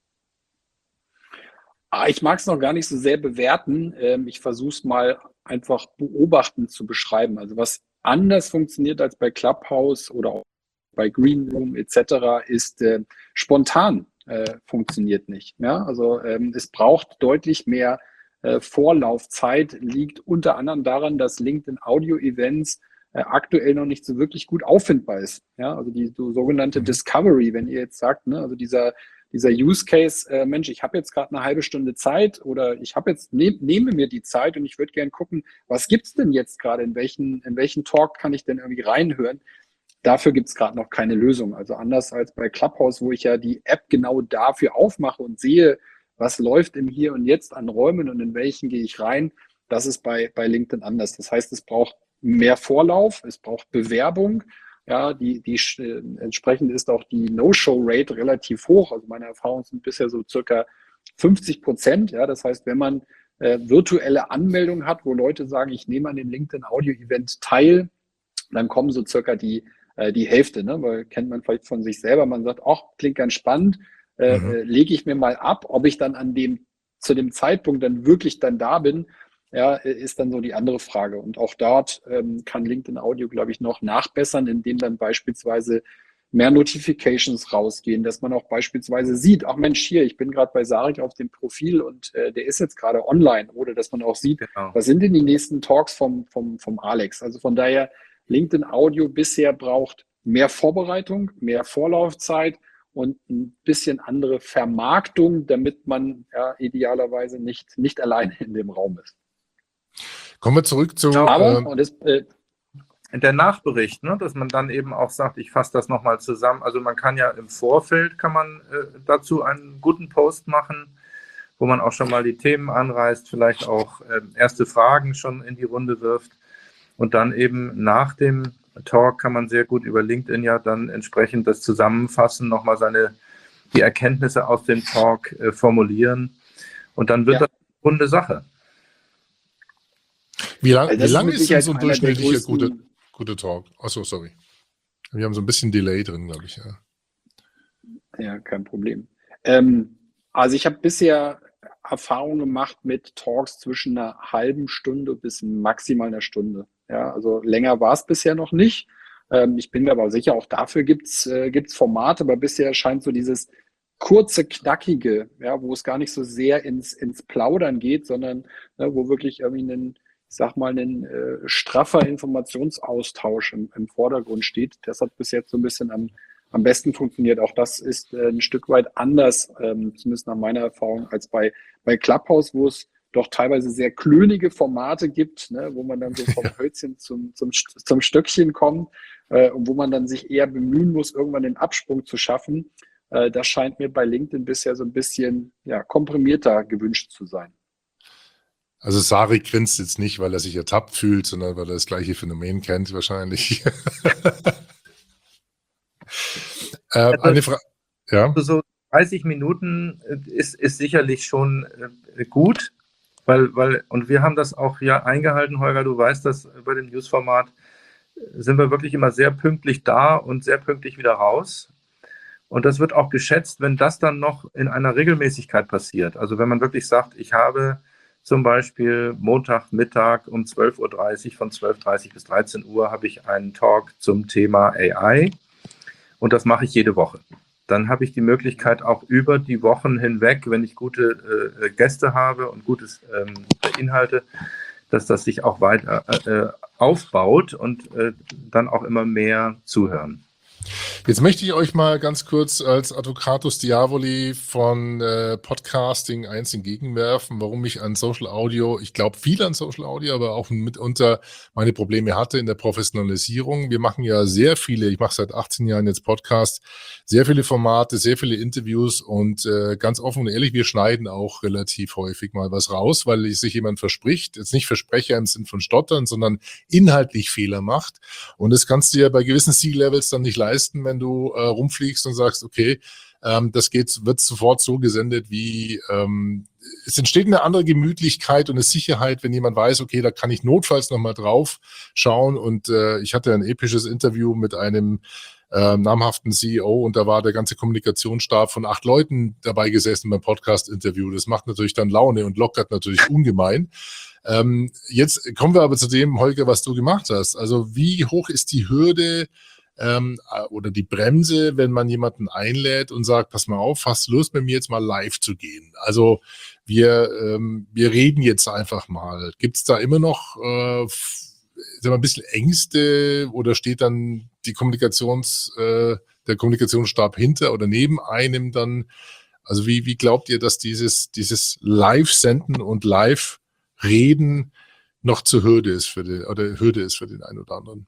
Ich mag es noch gar nicht so sehr bewerten. Ich versuche es mal einfach beobachtend zu beschreiben. Also was anders funktioniert als bei Clubhouse oder auch bei Green Room etc. ist spontan funktioniert nicht. Ja? Also es braucht deutlich mehr Vorlaufzeit, liegt unter anderem daran, dass LinkedIn Audio Events aktuell noch nicht so wirklich gut auffindbar ist. Ja? Also die sogenannte Discovery, wenn ihr jetzt sagt, ne, also dieser Use Case, Mensch, ich habe jetzt gerade eine halbe Stunde Zeit oder ich habe jetzt nehme mir die Zeit und ich würde gerne gucken, was gibt's denn jetzt gerade, in welchen Talk kann ich denn irgendwie reinhören? Dafür gibt's gerade noch keine Lösung. Also anders als bei Clubhouse, wo ich ja die App genau dafür aufmache und sehe, was läuft im Hier und Jetzt an Räumen und in welchen gehe ich rein. Das ist bei LinkedIn anders. Das heißt, es braucht mehr Vorlauf, es braucht Bewerbung. Ja, entsprechend ist auch die No-Show-Rate relativ hoch. Also meine Erfahrungen sind bisher so circa 50%. Ja, das heißt, wenn man virtuelle Anmeldungen hat, wo Leute sagen, ich nehme an dem LinkedIn Audio Event teil, dann kommen so circa die Hälfte, ne? Weil kennt man vielleicht von sich selber. Man sagt, ach, klingt ganz spannend, lege ich mir mal ab, ob ich dann zu dem Zeitpunkt dann wirklich dann da bin, ja, ist dann so die andere Frage. Und auch dort kann LinkedIn Audio, glaube ich, noch nachbessern, indem dann beispielsweise mehr Notifications rausgehen, dass man auch beispielsweise sieht, ach Mensch, hier, ich bin gerade bei Sarek auf dem Profil und der ist jetzt gerade online, oder dass man auch sieht, Genau. was sind denn die nächsten Talks vom Alex. Also von daher, LinkedIn Audio bisher braucht mehr Vorbereitung, mehr Vorlaufzeit und ein bisschen andere Vermarktung, damit man ja idealerweise nicht alleine in dem Raum ist. Kommen wir zurück zu... Der Nachbericht, ne, dass man dann eben auch sagt, ich fasse das nochmal zusammen. Also man kann ja im Vorfeld, kann man dazu einen guten Post machen, wo man auch schon mal die Themen anreißt, vielleicht auch erste Fragen schon in die Runde wirft. Und dann eben nach dem Talk kann man sehr gut über LinkedIn ja dann entsprechend das zusammenfassen, nochmal die Erkenntnisse aus dem Talk formulieren. Und dann wird das eine runde Sache. Wie lang ist denn so ein durchschnittlicher guter Talk? Achso, sorry. Wir haben so ein bisschen Delay drin, glaube ich. Ja, ja, kein Problem. Also ich habe bisher Erfahrungen gemacht mit Talks zwischen einer halben Stunde bis maximal einer Stunde. Ja, also länger war es bisher noch nicht. Ich bin mir aber sicher, auch dafür gibt's Formate, aber bisher scheint so dieses kurze, knackige, ja, wo es gar nicht so sehr ins Plaudern geht, sondern wo wirklich irgendwie ein straffer Informationsaustausch im Vordergrund steht. Das hat bis jetzt so ein bisschen am besten funktioniert. Auch das ist ein Stück weit anders, zumindest nach meiner Erfahrung, als bei Clubhouse, wo es doch teilweise sehr klönige Formate gibt, ne, wo man dann so vom Hölzchen zum Stöckchen kommt und wo man dann sich eher bemühen muss, irgendwann den Absprung zu schaffen. Das scheint mir bei LinkedIn bisher so ein bisschen komprimierter gewünscht zu sein. Also Sarek grinst jetzt nicht, weil er sich ertappt fühlt, sondern weil er das gleiche Phänomen kennt wahrscheinlich. Eine Frage. Ja. So 30 Minuten ist sicherlich schon gut, und wir haben das auch ja eingehalten, Holger, du weißt das, bei dem Newsformat sind wir wirklich immer sehr pünktlich da und sehr pünktlich wieder raus. Und das wird auch geschätzt, wenn das dann noch in einer Regelmäßigkeit passiert. Also wenn man wirklich sagt, ich habe zum Beispiel Montagmittag um 12:30 Uhr, von 12:30 bis 13 Uhr habe ich einen Talk zum Thema AI und das mache ich jede Woche. Dann habe ich die Möglichkeit auch über die Wochen hinweg, wenn ich gute Gäste habe und gutes Inhalte, dass das sich auch weiter aufbaut und dann auch immer mehr zuhören. Jetzt möchte ich euch mal ganz kurz als Advocatus Diaboli von Podcasting eins entgegenwerfen, warum ich an Social Audio, ich glaube viel an Social Audio, aber auch mitunter meine Probleme hatte in der Professionalisierung. Wir machen ja sehr viele, ich mache seit 18 Jahren jetzt Podcast, sehr viele Formate, sehr viele Interviews und ganz offen und ehrlich, wir schneiden auch relativ häufig mal was raus, weil sich jemand verspricht, jetzt nicht Versprecher im Sinn von Stottern, sondern inhaltlich Fehler macht. Und das kannst du ja bei gewissen C-Levels dann nicht leisten, wenn du rumfliegst und sagst, okay, wird sofort so gesendet, wie es entsteht eine andere Gemütlichkeit und eine Sicherheit, wenn jemand weiß, okay, da kann ich notfalls nochmal drauf schauen. Und ich hatte ein episches Interview mit einem namhaften CEO und da war der ganze Kommunikationsstab von 8 Leuten dabei gesessen beim Podcast-Interview. Das macht natürlich dann Laune und lockert natürlich ungemein. Jetzt kommen wir aber zu dem, Holger, was du gemacht hast. Also wie hoch ist die Hürde oder die Bremse, wenn man jemanden einlädt und sagt, pass mal auf, hast du Lust, mit mir jetzt mal live zu gehen? Also wir reden jetzt einfach mal. Gibt es da immer noch ein bisschen Ängste oder steht dann der Kommunikationsstab hinter oder neben einem dann? Also wie glaubt ihr, dass dieses Live-Senden und Live-Reden noch zur Hürde ist für den einen oder anderen?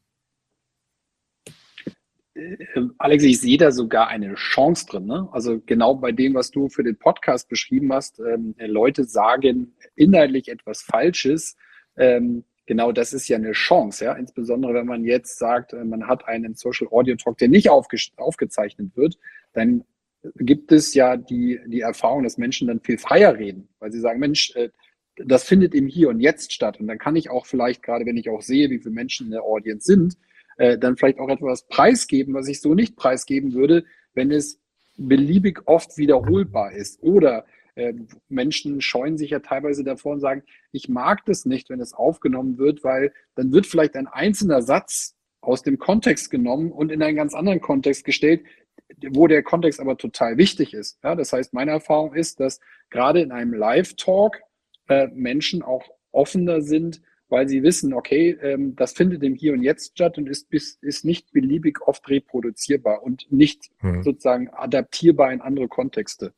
Alex, ich sehe da sogar eine Chance drin. Ne? Also genau bei dem, was du für den Podcast beschrieben hast, Leute sagen inhaltlich etwas Falsches. genau das ist ja eine Chance, ja, insbesondere wenn man jetzt sagt, man hat einen Social Audio Talk, der nicht aufgezeichnet wird, dann gibt es ja die Erfahrung, dass Menschen dann viel freier reden, weil sie sagen, Mensch, das findet im Hier und Jetzt statt. Und dann kann ich auch vielleicht, gerade wenn ich auch sehe, wie viele Menschen in der Audience sind, dann vielleicht auch etwas preisgeben, was ich so nicht preisgeben würde, wenn es beliebig oft wiederholbar ist. Oder Menschen scheuen sich ja teilweise davor und sagen, ich mag das nicht, wenn es aufgenommen wird, weil dann wird vielleicht ein einzelner Satz aus dem Kontext genommen und in einen ganz anderen Kontext gestellt, wo der Kontext aber total wichtig ist. Ja, das heißt, meine Erfahrung ist, dass gerade in einem Live-Talk Menschen auch offener sind, weil sie wissen, okay, das findet im Hier und Jetzt statt und ist nicht beliebig oft reproduzierbar und nicht sozusagen adaptierbar in andere Kontexte.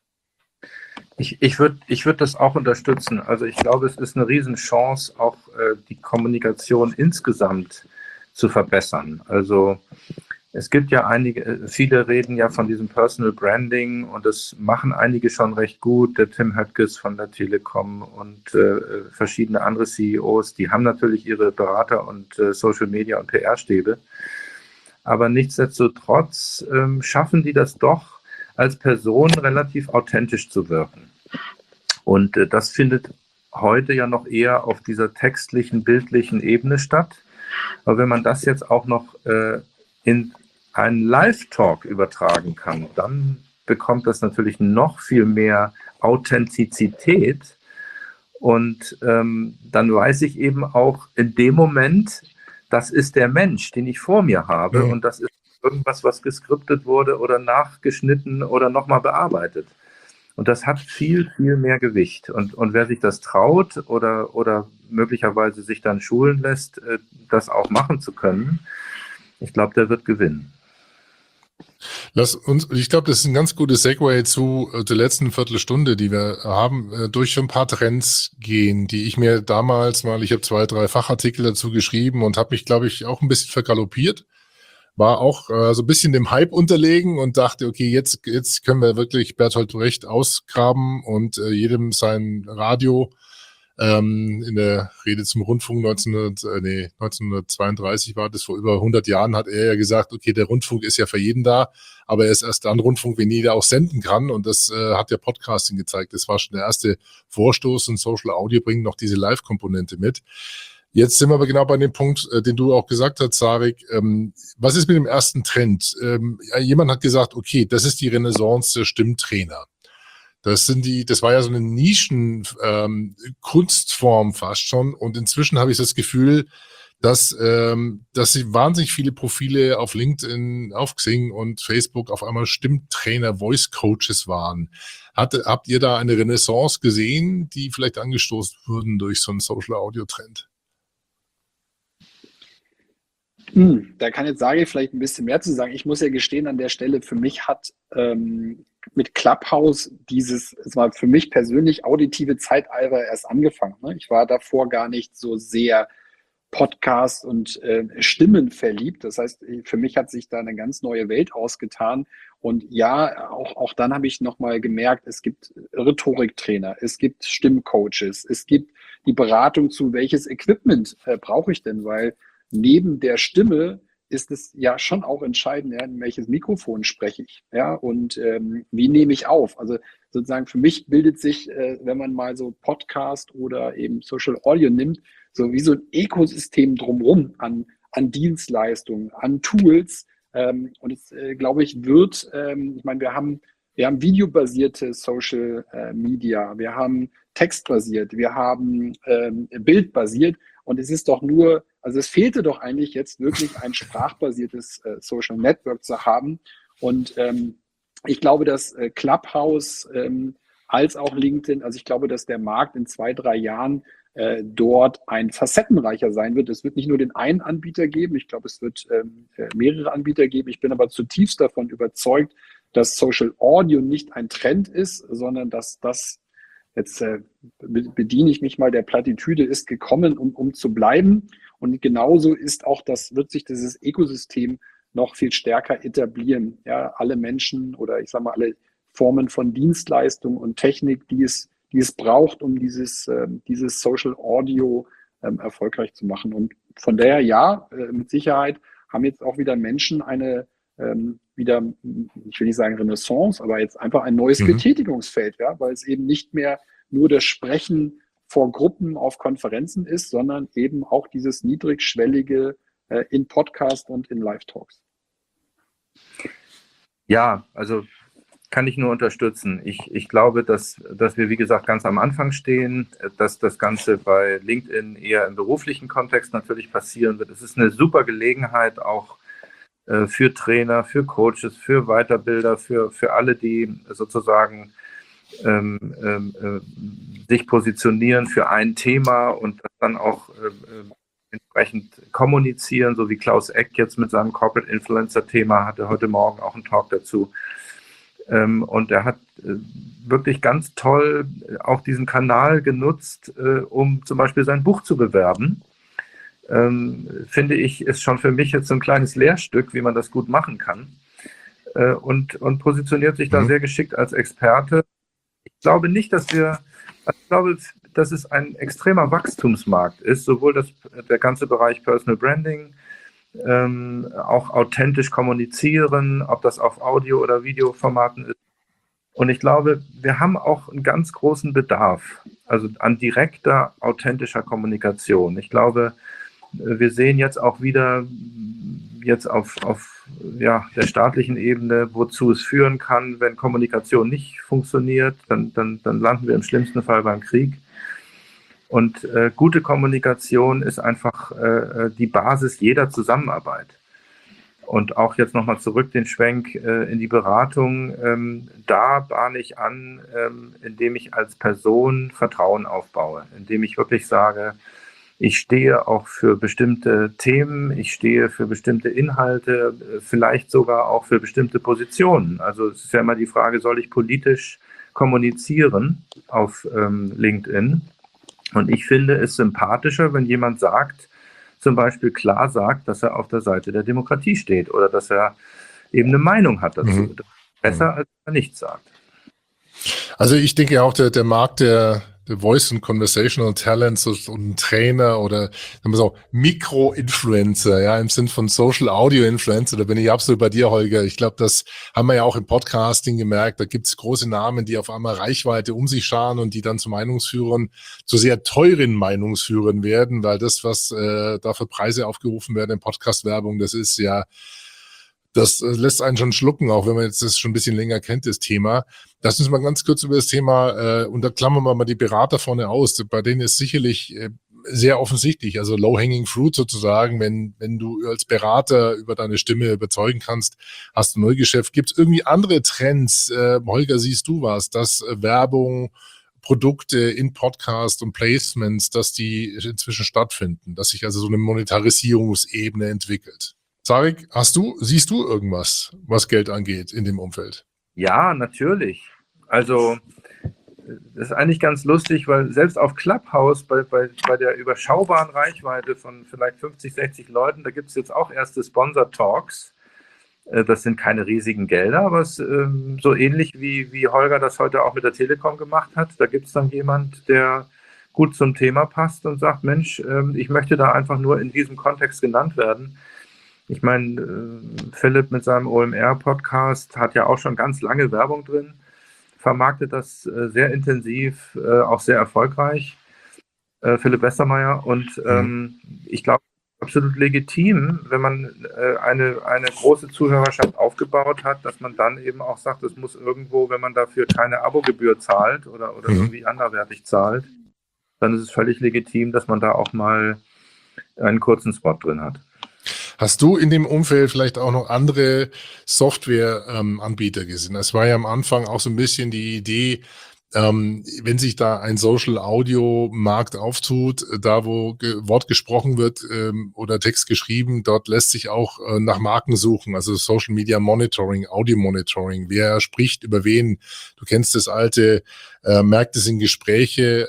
Ich würd das auch unterstützen. Also ich glaube, es ist eine Riesenchance, auch die Kommunikation insgesamt zu verbessern. Also es gibt ja viele reden ja von diesem Personal Branding und das machen einige schon recht gut. Der Tim Höttges von der Telekom und verschiedene andere CEOs, die haben natürlich ihre Berater und Social Media und PR-Stäbe. Aber nichtsdestotrotz schaffen die das doch, als Person relativ authentisch zu wirken. Und das findet heute ja noch eher auf dieser textlichen, bildlichen Ebene statt. Aber wenn man das jetzt auch noch in einen Live-Talk übertragen kann, dann bekommt das natürlich noch viel mehr Authentizität. Und dann weiß ich eben auch in dem Moment, das ist der Mensch, den ich vor mir habe. Und das ist irgendwas, was geskriptet wurde oder nachgeschnitten oder nochmal bearbeitet. Und das hat viel, viel mehr Gewicht. Und wer sich das traut oder möglicherweise sich dann schulen lässt, das auch machen zu können, ich glaube, der wird gewinnen. Ich glaube, das ist ein ganz gutes Segway zu der letzten Viertelstunde, die wir haben, durch ein paar Trends gehen, die ich mir damals mal, ich habe 2, 3 Fachartikel dazu geschrieben und habe mich, glaube ich, auch ein bisschen vergaloppiert. War auch so ein bisschen dem Hype unterlegen und dachte, okay, jetzt können wir wirklich Bertolt Brecht ausgraben und jedem sein Radio in der Rede zum Rundfunk 1932 war das, vor über 100 Jahren hat er ja gesagt, okay, der Rundfunk ist ja für jeden da, aber er ist erst dann Rundfunk, wenn jeder auch senden kann und das hat ja Podcasting gezeigt. Das war schon der erste Vorstoß und Social Audio bringt noch diese Live-Komponente mit. Jetzt sind wir aber genau bei dem Punkt, den du auch gesagt hast, Sarek. Was ist mit dem ersten Trend? Jemand hat gesagt, okay, das ist die Renaissance der Stimmtrainer. Das war ja so eine Nischen-Kunstform fast schon. Und inzwischen habe ich das Gefühl, dass sie wahnsinnig viele Profile auf LinkedIn, auf Xing und Facebook auf einmal Stimmtrainer, Voice Coaches waren. Habt ihr da eine Renaissance gesehen, die vielleicht angestoßen wurden durch so einen Social Audio Trend? Da kann jetzt Sari vielleicht ein bisschen mehr zu sagen. Ich muss ja gestehen, an der Stelle, für mich hat mit Clubhouse es war für mich persönlich auditive Zeitalter erst angefangen. Ne? Ich war davor gar nicht so sehr Podcast und Stimmen verliebt. Das heißt, für mich hat sich da eine ganz neue Welt ausgetan. Und ja, auch dann habe ich nochmal gemerkt, es gibt Rhetoriktrainer, es gibt Stimmcoaches, es gibt die Beratung zu, welches Equipment brauche ich denn, weil neben der Stimme ist es ja schon auch entscheidend, ja, in welches Mikrofon spreche ich, ja, und wie nehme ich auf. Also sozusagen für mich bildet sich, wenn man mal so Podcast oder eben Social Audio nimmt, so wie so ein Ökosystem drumherum an Dienstleistungen, an Tools. Und es, glaube ich, ich meine, wir haben videobasierte Social Media, wir haben textbasiert, wir haben bildbasiert. Und es ist doch es fehlte doch eigentlich jetzt wirklich ein sprachbasiertes Social Network zu haben. Und ich glaube, dass Clubhouse als auch LinkedIn, also ich glaube, dass der Markt in 2, 3 Jahren dort ein facettenreicher sein wird. Es wird nicht nur den einen Anbieter geben, ich glaube, es wird mehrere Anbieter geben. Ich bin aber zutiefst davon überzeugt, dass Social Audio nicht ein Trend ist, sondern dass das jetzt bediene ich mich mal der Plattitüde, ist gekommen, um zu bleiben. Und genauso wird sich dieses Ökosystem noch viel stärker etablieren. Ja, alle Menschen oder ich sage mal alle Formen von Dienstleistung und Technik, die es braucht, um dieses Social Audio erfolgreich zu machen. Und von daher, ja, mit Sicherheit haben jetzt auch wieder Menschen eine wieder, ich will nicht sagen Renaissance, aber jetzt einfach ein neues Betätigungsfeld, ja, weil es eben nicht mehr nur das Sprechen vor Gruppen auf Konferenzen ist, sondern eben auch dieses niedrigschwellige in Podcast und in Live-Talks. Ja, also kann ich nur unterstützen. Ich glaube, dass wir, wie gesagt, ganz am Anfang stehen, dass das Ganze bei LinkedIn eher im beruflichen Kontext natürlich passieren wird. Es ist eine super Gelegenheit auch für Trainer, für Coaches, für Weiterbilder, für alle, die sozusagen sich positionieren für ein Thema und das dann auch entsprechend kommunizieren, so wie Klaus Eck jetzt mit seinem Corporate Influencer-Thema hatte heute Morgen auch einen Talk dazu. Und er hat wirklich ganz toll auch diesen Kanal genutzt, um zum Beispiel sein Buch zu bewerben. Finde ich, ist schon für mich jetzt so ein kleines Lehrstück, wie man das gut machen kann. Und positioniert sich da sehr geschickt als Experte. Ich glaube nicht, ich glaube, dass es ein extremer Wachstumsmarkt ist, sowohl der ganze Bereich Personal Branding, auch authentisch kommunizieren, ob das auf Audio- oder Videoformaten ist. Und ich glaube, wir haben auch einen ganz großen Bedarf, also an direkter, authentischer Kommunikation. Ich glaube, wir sehen jetzt auch wieder auf der staatlichen Ebene, wozu es führen kann, wenn Kommunikation nicht funktioniert, dann landen wir im schlimmsten Fall beim Krieg. Und gute Kommunikation ist einfach die Basis jeder Zusammenarbeit. Und auch jetzt nochmal zurück den Schwenk in die Beratung. Da bahne ich an, indem ich als Person Vertrauen aufbaue, indem ich wirklich sage, ich stehe auch für bestimmte Themen, ich stehe für bestimmte Inhalte, vielleicht sogar auch für bestimmte Positionen. Also es ist ja immer die Frage, soll ich politisch kommunizieren auf LinkedIn? Und ich finde es sympathischer, wenn jemand zum Beispiel klar sagt, dass er auf der Seite der Demokratie steht oder dass er eben eine Meinung hat dazu. Besser, als wenn er nichts sagt. Also ich denke auch, der Markt der Voice and Conversational Talents und ein Trainer oder so Mikro-Influencer, ja, im Sinn von Social Audio Influencer, da bin ich absolut bei dir, Holger. Ich glaube, das haben wir ja auch im Podcasting gemerkt. Da gibt es große Namen, die auf einmal Reichweite um sich scharen und die dann zu Meinungsführern, zu sehr teuren Meinungsführern werden, weil das, was da für Preise aufgerufen werden in Podcast-Werbung, das ist ja, das lässt einen schon schlucken, auch wenn man jetzt das schon ein bisschen länger kennt, das Thema. Lass uns mal ganz kurz über das Thema, und da klammern wir mal die Berater vorne aus. Bei denen ist sicherlich sehr offensichtlich, also low-hanging fruit sozusagen, wenn du als Berater über deine Stimme überzeugen kannst, hast du Neugeschäft. Gibt es irgendwie andere Trends? Holger, siehst du was, dass Werbung, Produkte in Podcast und Placements, dass die inzwischen stattfinden, dass sich also so eine Monetarisierungsebene entwickelt? Zarek, siehst du irgendwas, was Geld angeht in dem Umfeld? Ja, natürlich. Also das ist eigentlich ganz lustig, weil selbst auf Clubhouse bei der überschaubaren Reichweite von vielleicht 50, 60 Leuten, da gibt es jetzt auch erste Sponsor-Talks. Das sind keine riesigen Gelder, aber es so ähnlich wie Holger das heute auch mit der Telekom gemacht hat. Da gibt es dann jemand, der gut zum Thema passt und sagt, Mensch, ich möchte da einfach nur in diesem Kontext genannt werden. Ich meine, Philipp mit seinem OMR-Podcast hat ja auch schon ganz lange Werbung drin, vermarktet das sehr intensiv, auch sehr erfolgreich, Philipp Westermeier. Und ich glaube, absolut legitim, wenn man eine große Zuhörerschaft aufgebaut hat, dass man dann eben auch sagt, es muss irgendwo, wenn man dafür keine Abogebühr zahlt oder irgendwie anderweitig zahlt, dann ist es völlig legitim, dass man da auch mal einen kurzen Spot drin hat. Hast du in dem Umfeld vielleicht auch noch andere Software-Anbieter gesehen? Das war ja am Anfang auch so ein bisschen die Idee, wenn sich da ein Social-Audio-Markt auftut, da wo Wort gesprochen wird oder Text geschrieben, dort lässt sich auch nach Marken suchen, also Social Media Monitoring, Audio Monitoring. Wer spricht über wen? Du kennst das alte Märkte sind Gespräche,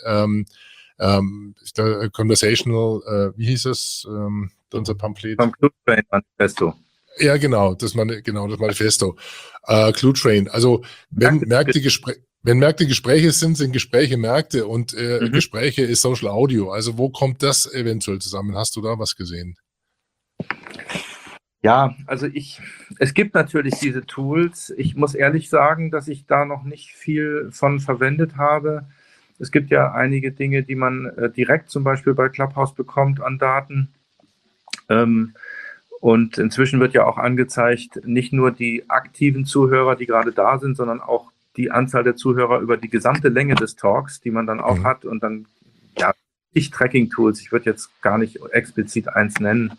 Conversational, wie hieß es? Unser Pamphlet. Vom Clue Train Manifesto. Ja, genau, das Manifesto. Clue Train. Also wenn Märkte Wenn Märkte Gespräche sind Gespräche Gespräche und Gespräche ist Social Audio. Also wo kommt das eventuell zusammen? Hast du da was gesehen? Ja, also es gibt natürlich diese Tools. Ich muss ehrlich sagen, dass ich da noch nicht viel von verwendet habe. Es gibt ja einige Dinge, die man direkt zum Beispiel bei Clubhouse bekommt an Daten. Und inzwischen wird ja auch angezeigt, nicht nur die aktiven Zuhörer, die gerade da sind, sondern auch die Anzahl der Zuhörer über die gesamte Länge des Talks, die man dann auch hat. Und dann, ja, Tracking-Tools, ich würde jetzt gar nicht explizit eins nennen.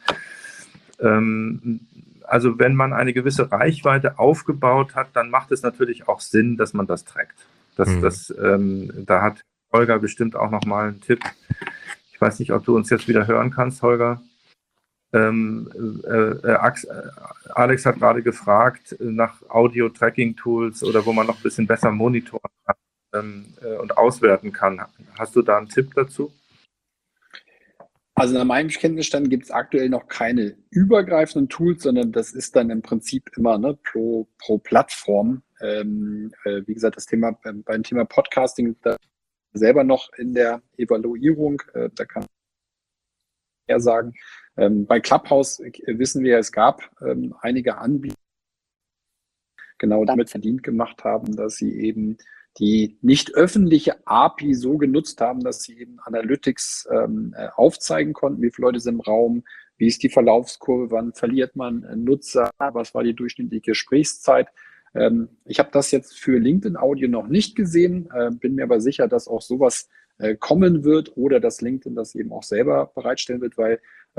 Also wenn man eine gewisse Reichweite aufgebaut hat, dann macht es natürlich auch Sinn, dass man das trackt. Da hat Holger bestimmt auch nochmal einen Tipp. Ich weiß nicht, ob du uns jetzt wieder hören kannst, Holger. Alex hat gerade gefragt nach Audio-Tracking-Tools oder wo man noch ein bisschen besser monitoren kann und auswerten kann. Hast du da einen Tipp dazu? Also nach meinem Kenntnisstand gibt es aktuell noch keine übergreifenden Tools, sondern das ist dann im Prinzip immer pro Plattform. Wie gesagt, das Thema beim Thema Podcasting da selber noch in der Evaluierung. Da kann ich mehr sagen. Bei Clubhouse wissen wir, es gab einige Anbieter, genau damit verdient gemacht haben, dass sie eben die nicht öffentliche API so genutzt haben, dass sie eben Analytics aufzeigen konnten, wie viele Leute sind im Raum, wie ist die Verlaufskurve, wann verliert man Nutzer, was war die durchschnittliche Gesprächszeit. Ich habe das jetzt für LinkedIn Audio noch nicht gesehen, bin mir aber sicher, dass auch sowas kommen wird oder dass LinkedIn das eben auch selber bereitstellen wird, weil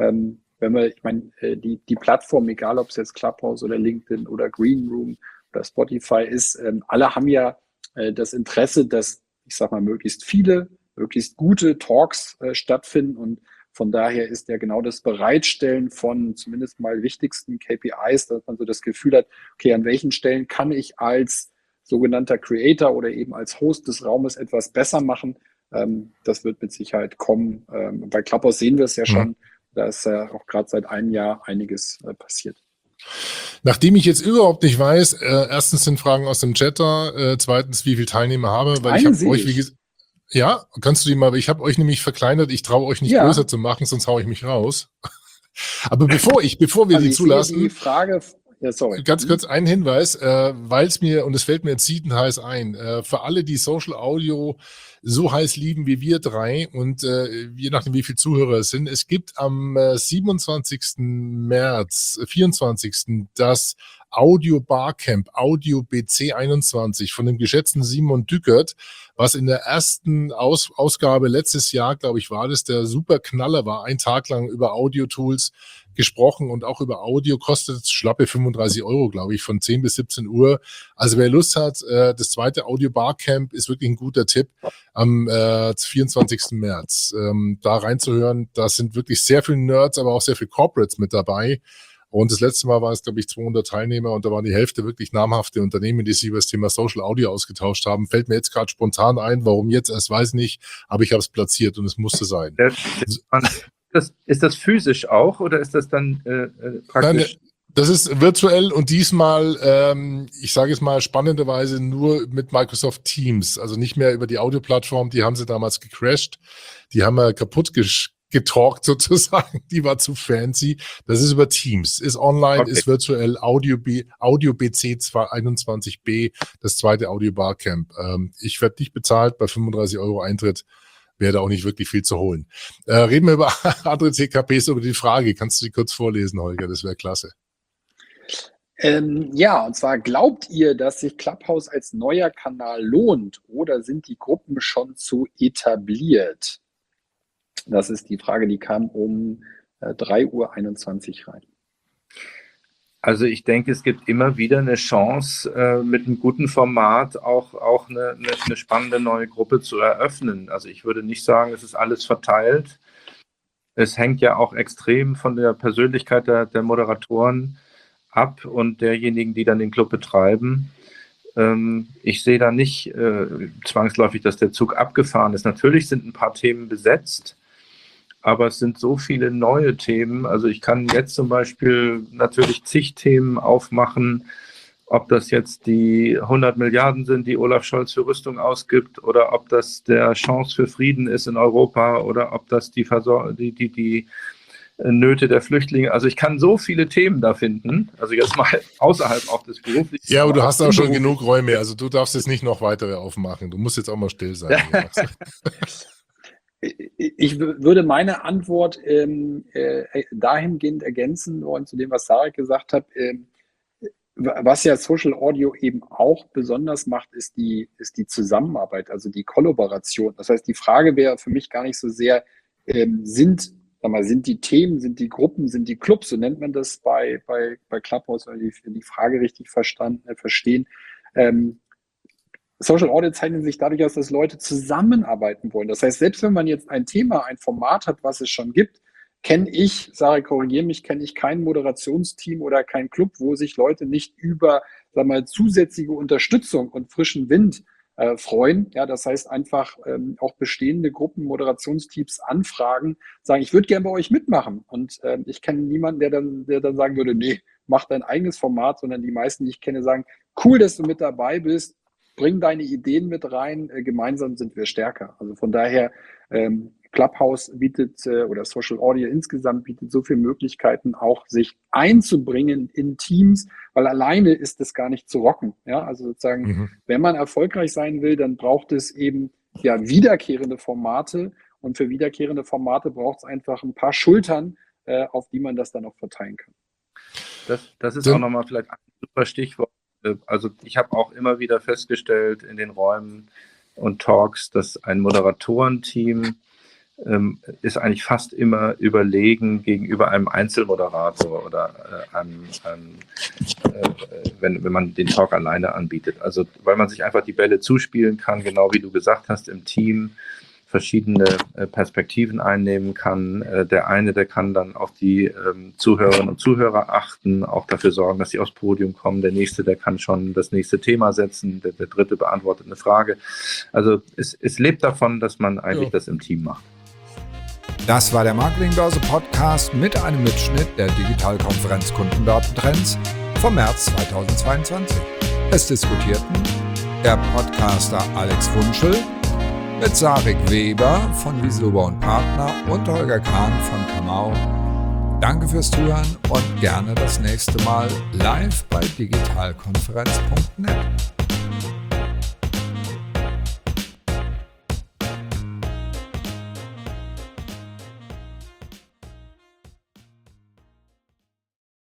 die Plattform, egal ob es jetzt Clubhouse oder LinkedIn oder Greenroom oder Spotify ist, alle haben ja das Interesse, dass, ich sag mal, möglichst viele, möglichst gute Talks stattfinden und von daher ist ja genau das Bereitstellen von zumindest mal wichtigsten KPIs, dass man so das Gefühl hat, okay, an welchen Stellen kann ich als sogenannter Creator oder eben als Host des Raumes etwas besser machen. Das wird mit Sicherheit kommen. Bei Clubhouse sehen wir es ja schon, da ist ja auch gerade seit einem Jahr einiges passiert. Nachdem ich jetzt überhaupt nicht weiß, erstens sind Fragen aus dem Chat da, zweitens, wie viele Teilnehmer habe, weil ich habe euch, ja, kannst du die mal, ich habe euch nämlich verkleinert, ich traue euch nicht größer zu machen, sonst haue ich mich raus. Aber bevor wir die zulassen, die Frage, ja, sorry. Ganz kurz ein Hinweis, weil es mir, und es fällt mir jetzt siedend heiß ein, für alle, die Social Audio so heiß lieben wie wir drei und je nachdem, wie viele Zuhörer es sind, es gibt am 24. das Audio Barcamp, Audio BC 21 von dem geschätzten Simon Dückert, was in der ersten Ausgabe letztes Jahr, glaube ich, war das, der super Knaller war, 1 Tag lang über Audio-Tools gesprochen und auch über Audio, kostet schlappe 35 €, glaube ich, von 10 bis 17 Uhr. Also wer Lust hat, das zweite Audio Barcamp ist wirklich ein guter Tipp am 24. März. Da reinzuhören, da sind wirklich sehr viele Nerds, aber auch sehr viele Corporates mit dabei. Und das letzte Mal waren es, glaube ich, 200 Teilnehmer und da waren die Hälfte wirklich namhafte Unternehmen, die sich über das Thema Social Audio ausgetauscht haben. Fällt mir jetzt gerade spontan ein, warum jetzt erst, weiß nicht, aber ich habe es platziert und es musste sein. Ist das physisch auch oder ist das dann praktisch? Nein, das ist virtuell und diesmal, ich sage es mal spannenderweise, nur mit Microsoft Teams. Also nicht mehr über die Audioplattform, die haben sie damals gecrashed. Die haben wir kaputt getalkt sozusagen. Die war zu fancy. Das ist über Teams. Ist online, okay. Ist virtuell Audio BC 21B, das zweite Audio Barcamp. Ich werde nicht bezahlt, bei 35 € Eintritt. Wäre da auch nicht wirklich viel zu holen. Reden wir über andere CKPs, über die Frage. Kannst du die kurz vorlesen, Holger? Das wäre klasse. Ja, und zwar, glaubt ihr, dass sich Clubhouse als neuer Kanal lohnt oder sind die Gruppen schon zu etabliert? Das ist die Frage, die kam um 3:21 Uhr rein. Also ich denke, es gibt immer wieder eine Chance, mit einem guten Format auch eine spannende neue Gruppe zu eröffnen. Also ich würde nicht sagen, es ist alles verteilt. Es hängt ja auch extrem von der Persönlichkeit der Moderatoren ab und derjenigen, die dann den Club betreiben. Ich sehe da nicht zwangsläufig, dass der Zug abgefahren ist. Natürlich sind ein paar Themen besetzt, aber es sind so viele neue Themen. Also ich kann jetzt zum Beispiel natürlich zig Themen aufmachen, ob das jetzt die 100 Milliarden sind, die Olaf Scholz für Rüstung ausgibt, oder ob das der Chance für Frieden ist in Europa, oder ob das die Nöte der Flüchtlinge. Also ich kann so viele Themen da finden, also jetzt mal außerhalb auch des beruflichen. Ja, aber du hast auch schon genug Räume, also du darfst jetzt nicht noch weitere aufmachen. Du musst jetzt auch mal still sein. Ich würde meine Antwort dahingehend ergänzen wollen zu dem, was Sarek gesagt hat. Was ja Social Audio eben auch besonders macht, ist die Zusammenarbeit, also die Kollaboration. Das heißt, die Frage wäre für mich gar nicht so sehr, sind die Themen, sind die Gruppen, sind die Clubs, so nennt man das bei Clubhouse, weil die Frage richtig verstehen. Social Audio zeichnet sich dadurch aus, dass Leute zusammenarbeiten wollen. Das heißt, selbst wenn man jetzt ein Thema, ein Format hat, was es schon gibt, kenne ich kein Moderationsteam oder kein Club, wo sich Leute nicht über, zusätzliche Unterstützung und frischen Wind freuen. Ja, das heißt einfach auch bestehende Gruppen, Moderationsteams anfragen, sagen, ich würde gerne bei euch mitmachen. Und ich kenne niemanden, der dann sagen würde, nee, mach dein eigenes Format, sondern die meisten, die ich kenne, sagen, cool, dass du mit dabei bist, bring deine Ideen mit rein, gemeinsam sind wir stärker. Also von daher, Clubhouse bietet oder Social Audio insgesamt bietet so viele Möglichkeiten, auch sich einzubringen in Teams, weil alleine ist es gar nicht zu rocken. Ja, also sozusagen, wenn man erfolgreich sein will, dann braucht es eben wiederkehrende Formate, und für wiederkehrende Formate braucht es einfach ein paar Schultern, auf die man das dann auch verteilen kann. Das ist auch nochmal vielleicht ein super Stichwort. Also ich habe auch immer wieder festgestellt in den Räumen und Talks, dass ein Moderatorenteam ist eigentlich fast immer überlegen gegenüber einem Einzelmoderator oder wenn man den Talk alleine anbietet. Also weil man sich einfach die Bälle zuspielen kann, genau wie du gesagt hast, im Team verschiedene Perspektiven einnehmen kann. Der eine, der kann dann auf die Zuhörerinnen und Zuhörer achten, auch dafür sorgen, dass sie aufs Podium kommen. Der nächste, der kann schon das nächste Thema setzen. Der dritte beantwortet eine Frage. Also es lebt davon, dass man eigentlich das im Team macht. Das war der Marketingbörse-Podcast mit einem Mitschnitt der Digitalkonferenz Kundendatentrends vom März 2022. Es diskutierten der Podcaster Alex Wunschel mit Sarek Weber von Wieselober und Partner und Holger Kahn von Kamau. Danke fürs Zuhören und gerne das nächste Mal live bei digitalkonferenz.net.